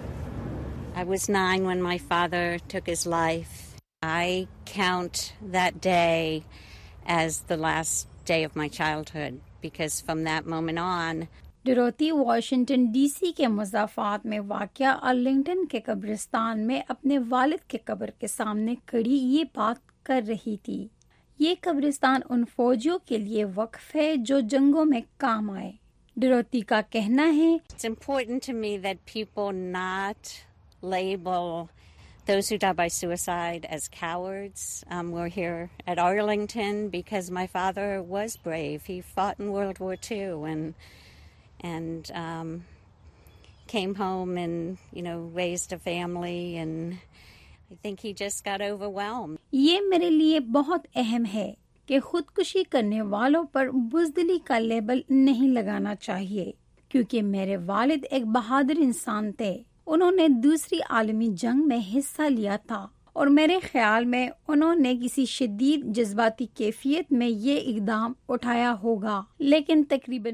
I was 9 when my father took his life. I count that day as the last day of my childhood because from that moment on Dorothy Washington D C کے مضافات میں واقع ارلنگٹن کے قبرستان میں اپنے والد کے قبر کے سامنے کھڑی یہ بات کر رہی تھی. یہ قبرستان ان فوجیوں کے لیے وقف ہے جو جنگوں میں کام آئے. ڈروتی کا کہنا ہے It's important to me that people not label those who die by suicide as cowards. We're here at Arlington because my father was brave. He fought in World War II and came home and raised a family, and I think he just got overwhelmed. یہ میرے لیے بہت اہم ہے کہ خودکشی کرنے والوں پر بزدلی کا لیبل نہیں لگانا چاہیے کیونکہ میرے والد ایک بہادر انسان تھے. انہوں نے دوسری عالمی جنگ میں حصہ لیا تھا اور میرے خیال میں انہوں نے کسی شدید جذباتی کیفیت میں یہ اقدام اٹھایا ہوگا. لیکن تقریباً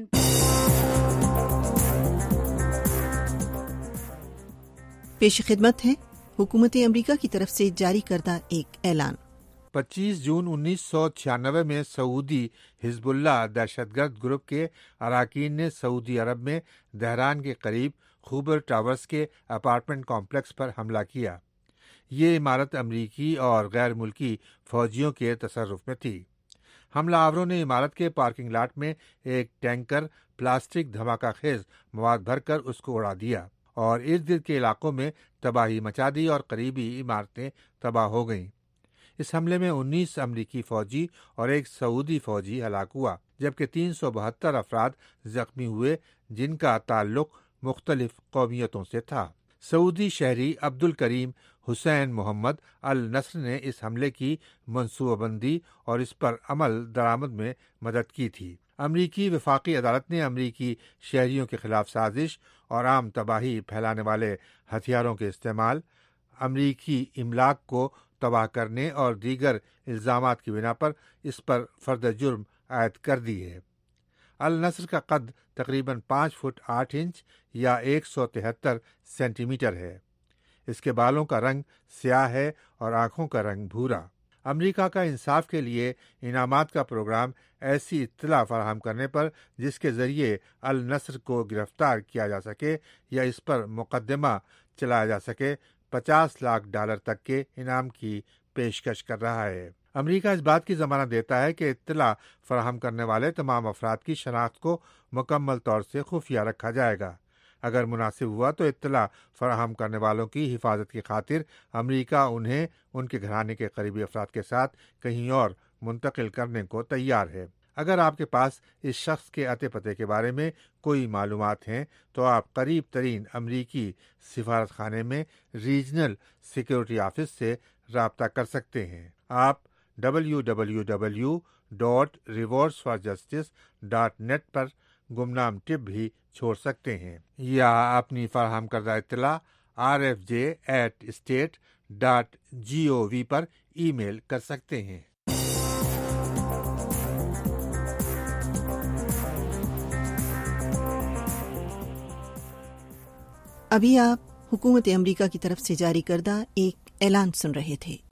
پیش خدمت ہے حکومت امریکہ کی طرف سے جاری کردہ ایک اعلان. 25 جون 1996 میں سعودی حزب اللہ دہشت گرد گروپ کے اراکین نے سعودی عرب میں دہران کے قریب خوبر ٹاورز کے اپارٹمنٹ کمپلیکس پر حملہ کیا. یہ عمارت امریکی اور غیر ملکی فوجیوں کے تصرف میں تھی. حملہ آوروں نے عمارت کے پارکنگ لاٹ میں ایک ٹینکر پلاسٹک دھماکہ خیز مواد بھر کر اس کو اڑا دیا اور ارد گرد کے علاقوں میں تباہی مچا دی اور قریبی عمارتیں تباہ ہو گئیں. اس حملے میں 19 امریکی فوجی اور ایک سعودی فوجی ہلاک ہوا جبکہ 372 افراد زخمی ہوئے جن کا تعلق مختلف قومیتوں سے تھا. سعودی شہری عبد الکریم حسین محمد النصر نے اس حملے کی منصوبہ بندی اور اس پر عمل درآمد میں مدد کی تھی. امریکی وفاقی عدالت نے امریکی شہریوں کے خلاف سازش اور عام تباہی پھیلانے والے ہتھیاروں کے استعمال، امریکی املاک کو تباہ کرنے اور دیگر الزامات کی بنا پر اس پر فرد جرم عائد کر دی ہے. النصر کا قد تقریباً 5 فٹ 8 انچ یا 173 سینٹی میٹر ہے. اس کے بالوں کا رنگ سیاہ ہے اور آنکھوں کا رنگ بھورا. امریکہ کا انصاف کے لیے انعامات کا پروگرام ایسی اطلاع فراہم کرنے پر جس کے ذریعے النصر کو گرفتار کیا جا سکے یا اس پر مقدمہ چلایا جا سکے $50 लाख तक के इनाम की पेशकश कर रहा है। अमेरिका इस बात की जमानत देता है कि इत्तला फराहम करने वाले तमाम अफराद की शनाख्त को मुकम्मल तौर से खुफिया रखा जाएगा। अगर मुनासिब हुआ तो इत्तला फराहम करने वालों की हिफाजत की खातिर अमेरिका उन्हें उनके घराने के करीबी अफराद के साथ कहीं और मुंतकिल करने को तैयार है। अगर आपके पास इस शख्स के अते पते के बारे में कोई मालूमात हैं तो आप करीब तरीन अमरीकी सिफारत खाने में रीजनल सिक्योरिटी ऑफिस से राब्ता कर सकते हैं। आप www.rewardsforjustice.net पर गुमनाम टिप भी छोड़ सकते हैं या अपनी फराहम करदा इत्तला rfj@state.gov पर ईमेल कर सकते हैं। अभी आप हुकूमत अमरीका की तरफ से जारी करदा एक ऐलान सुन रहे थे।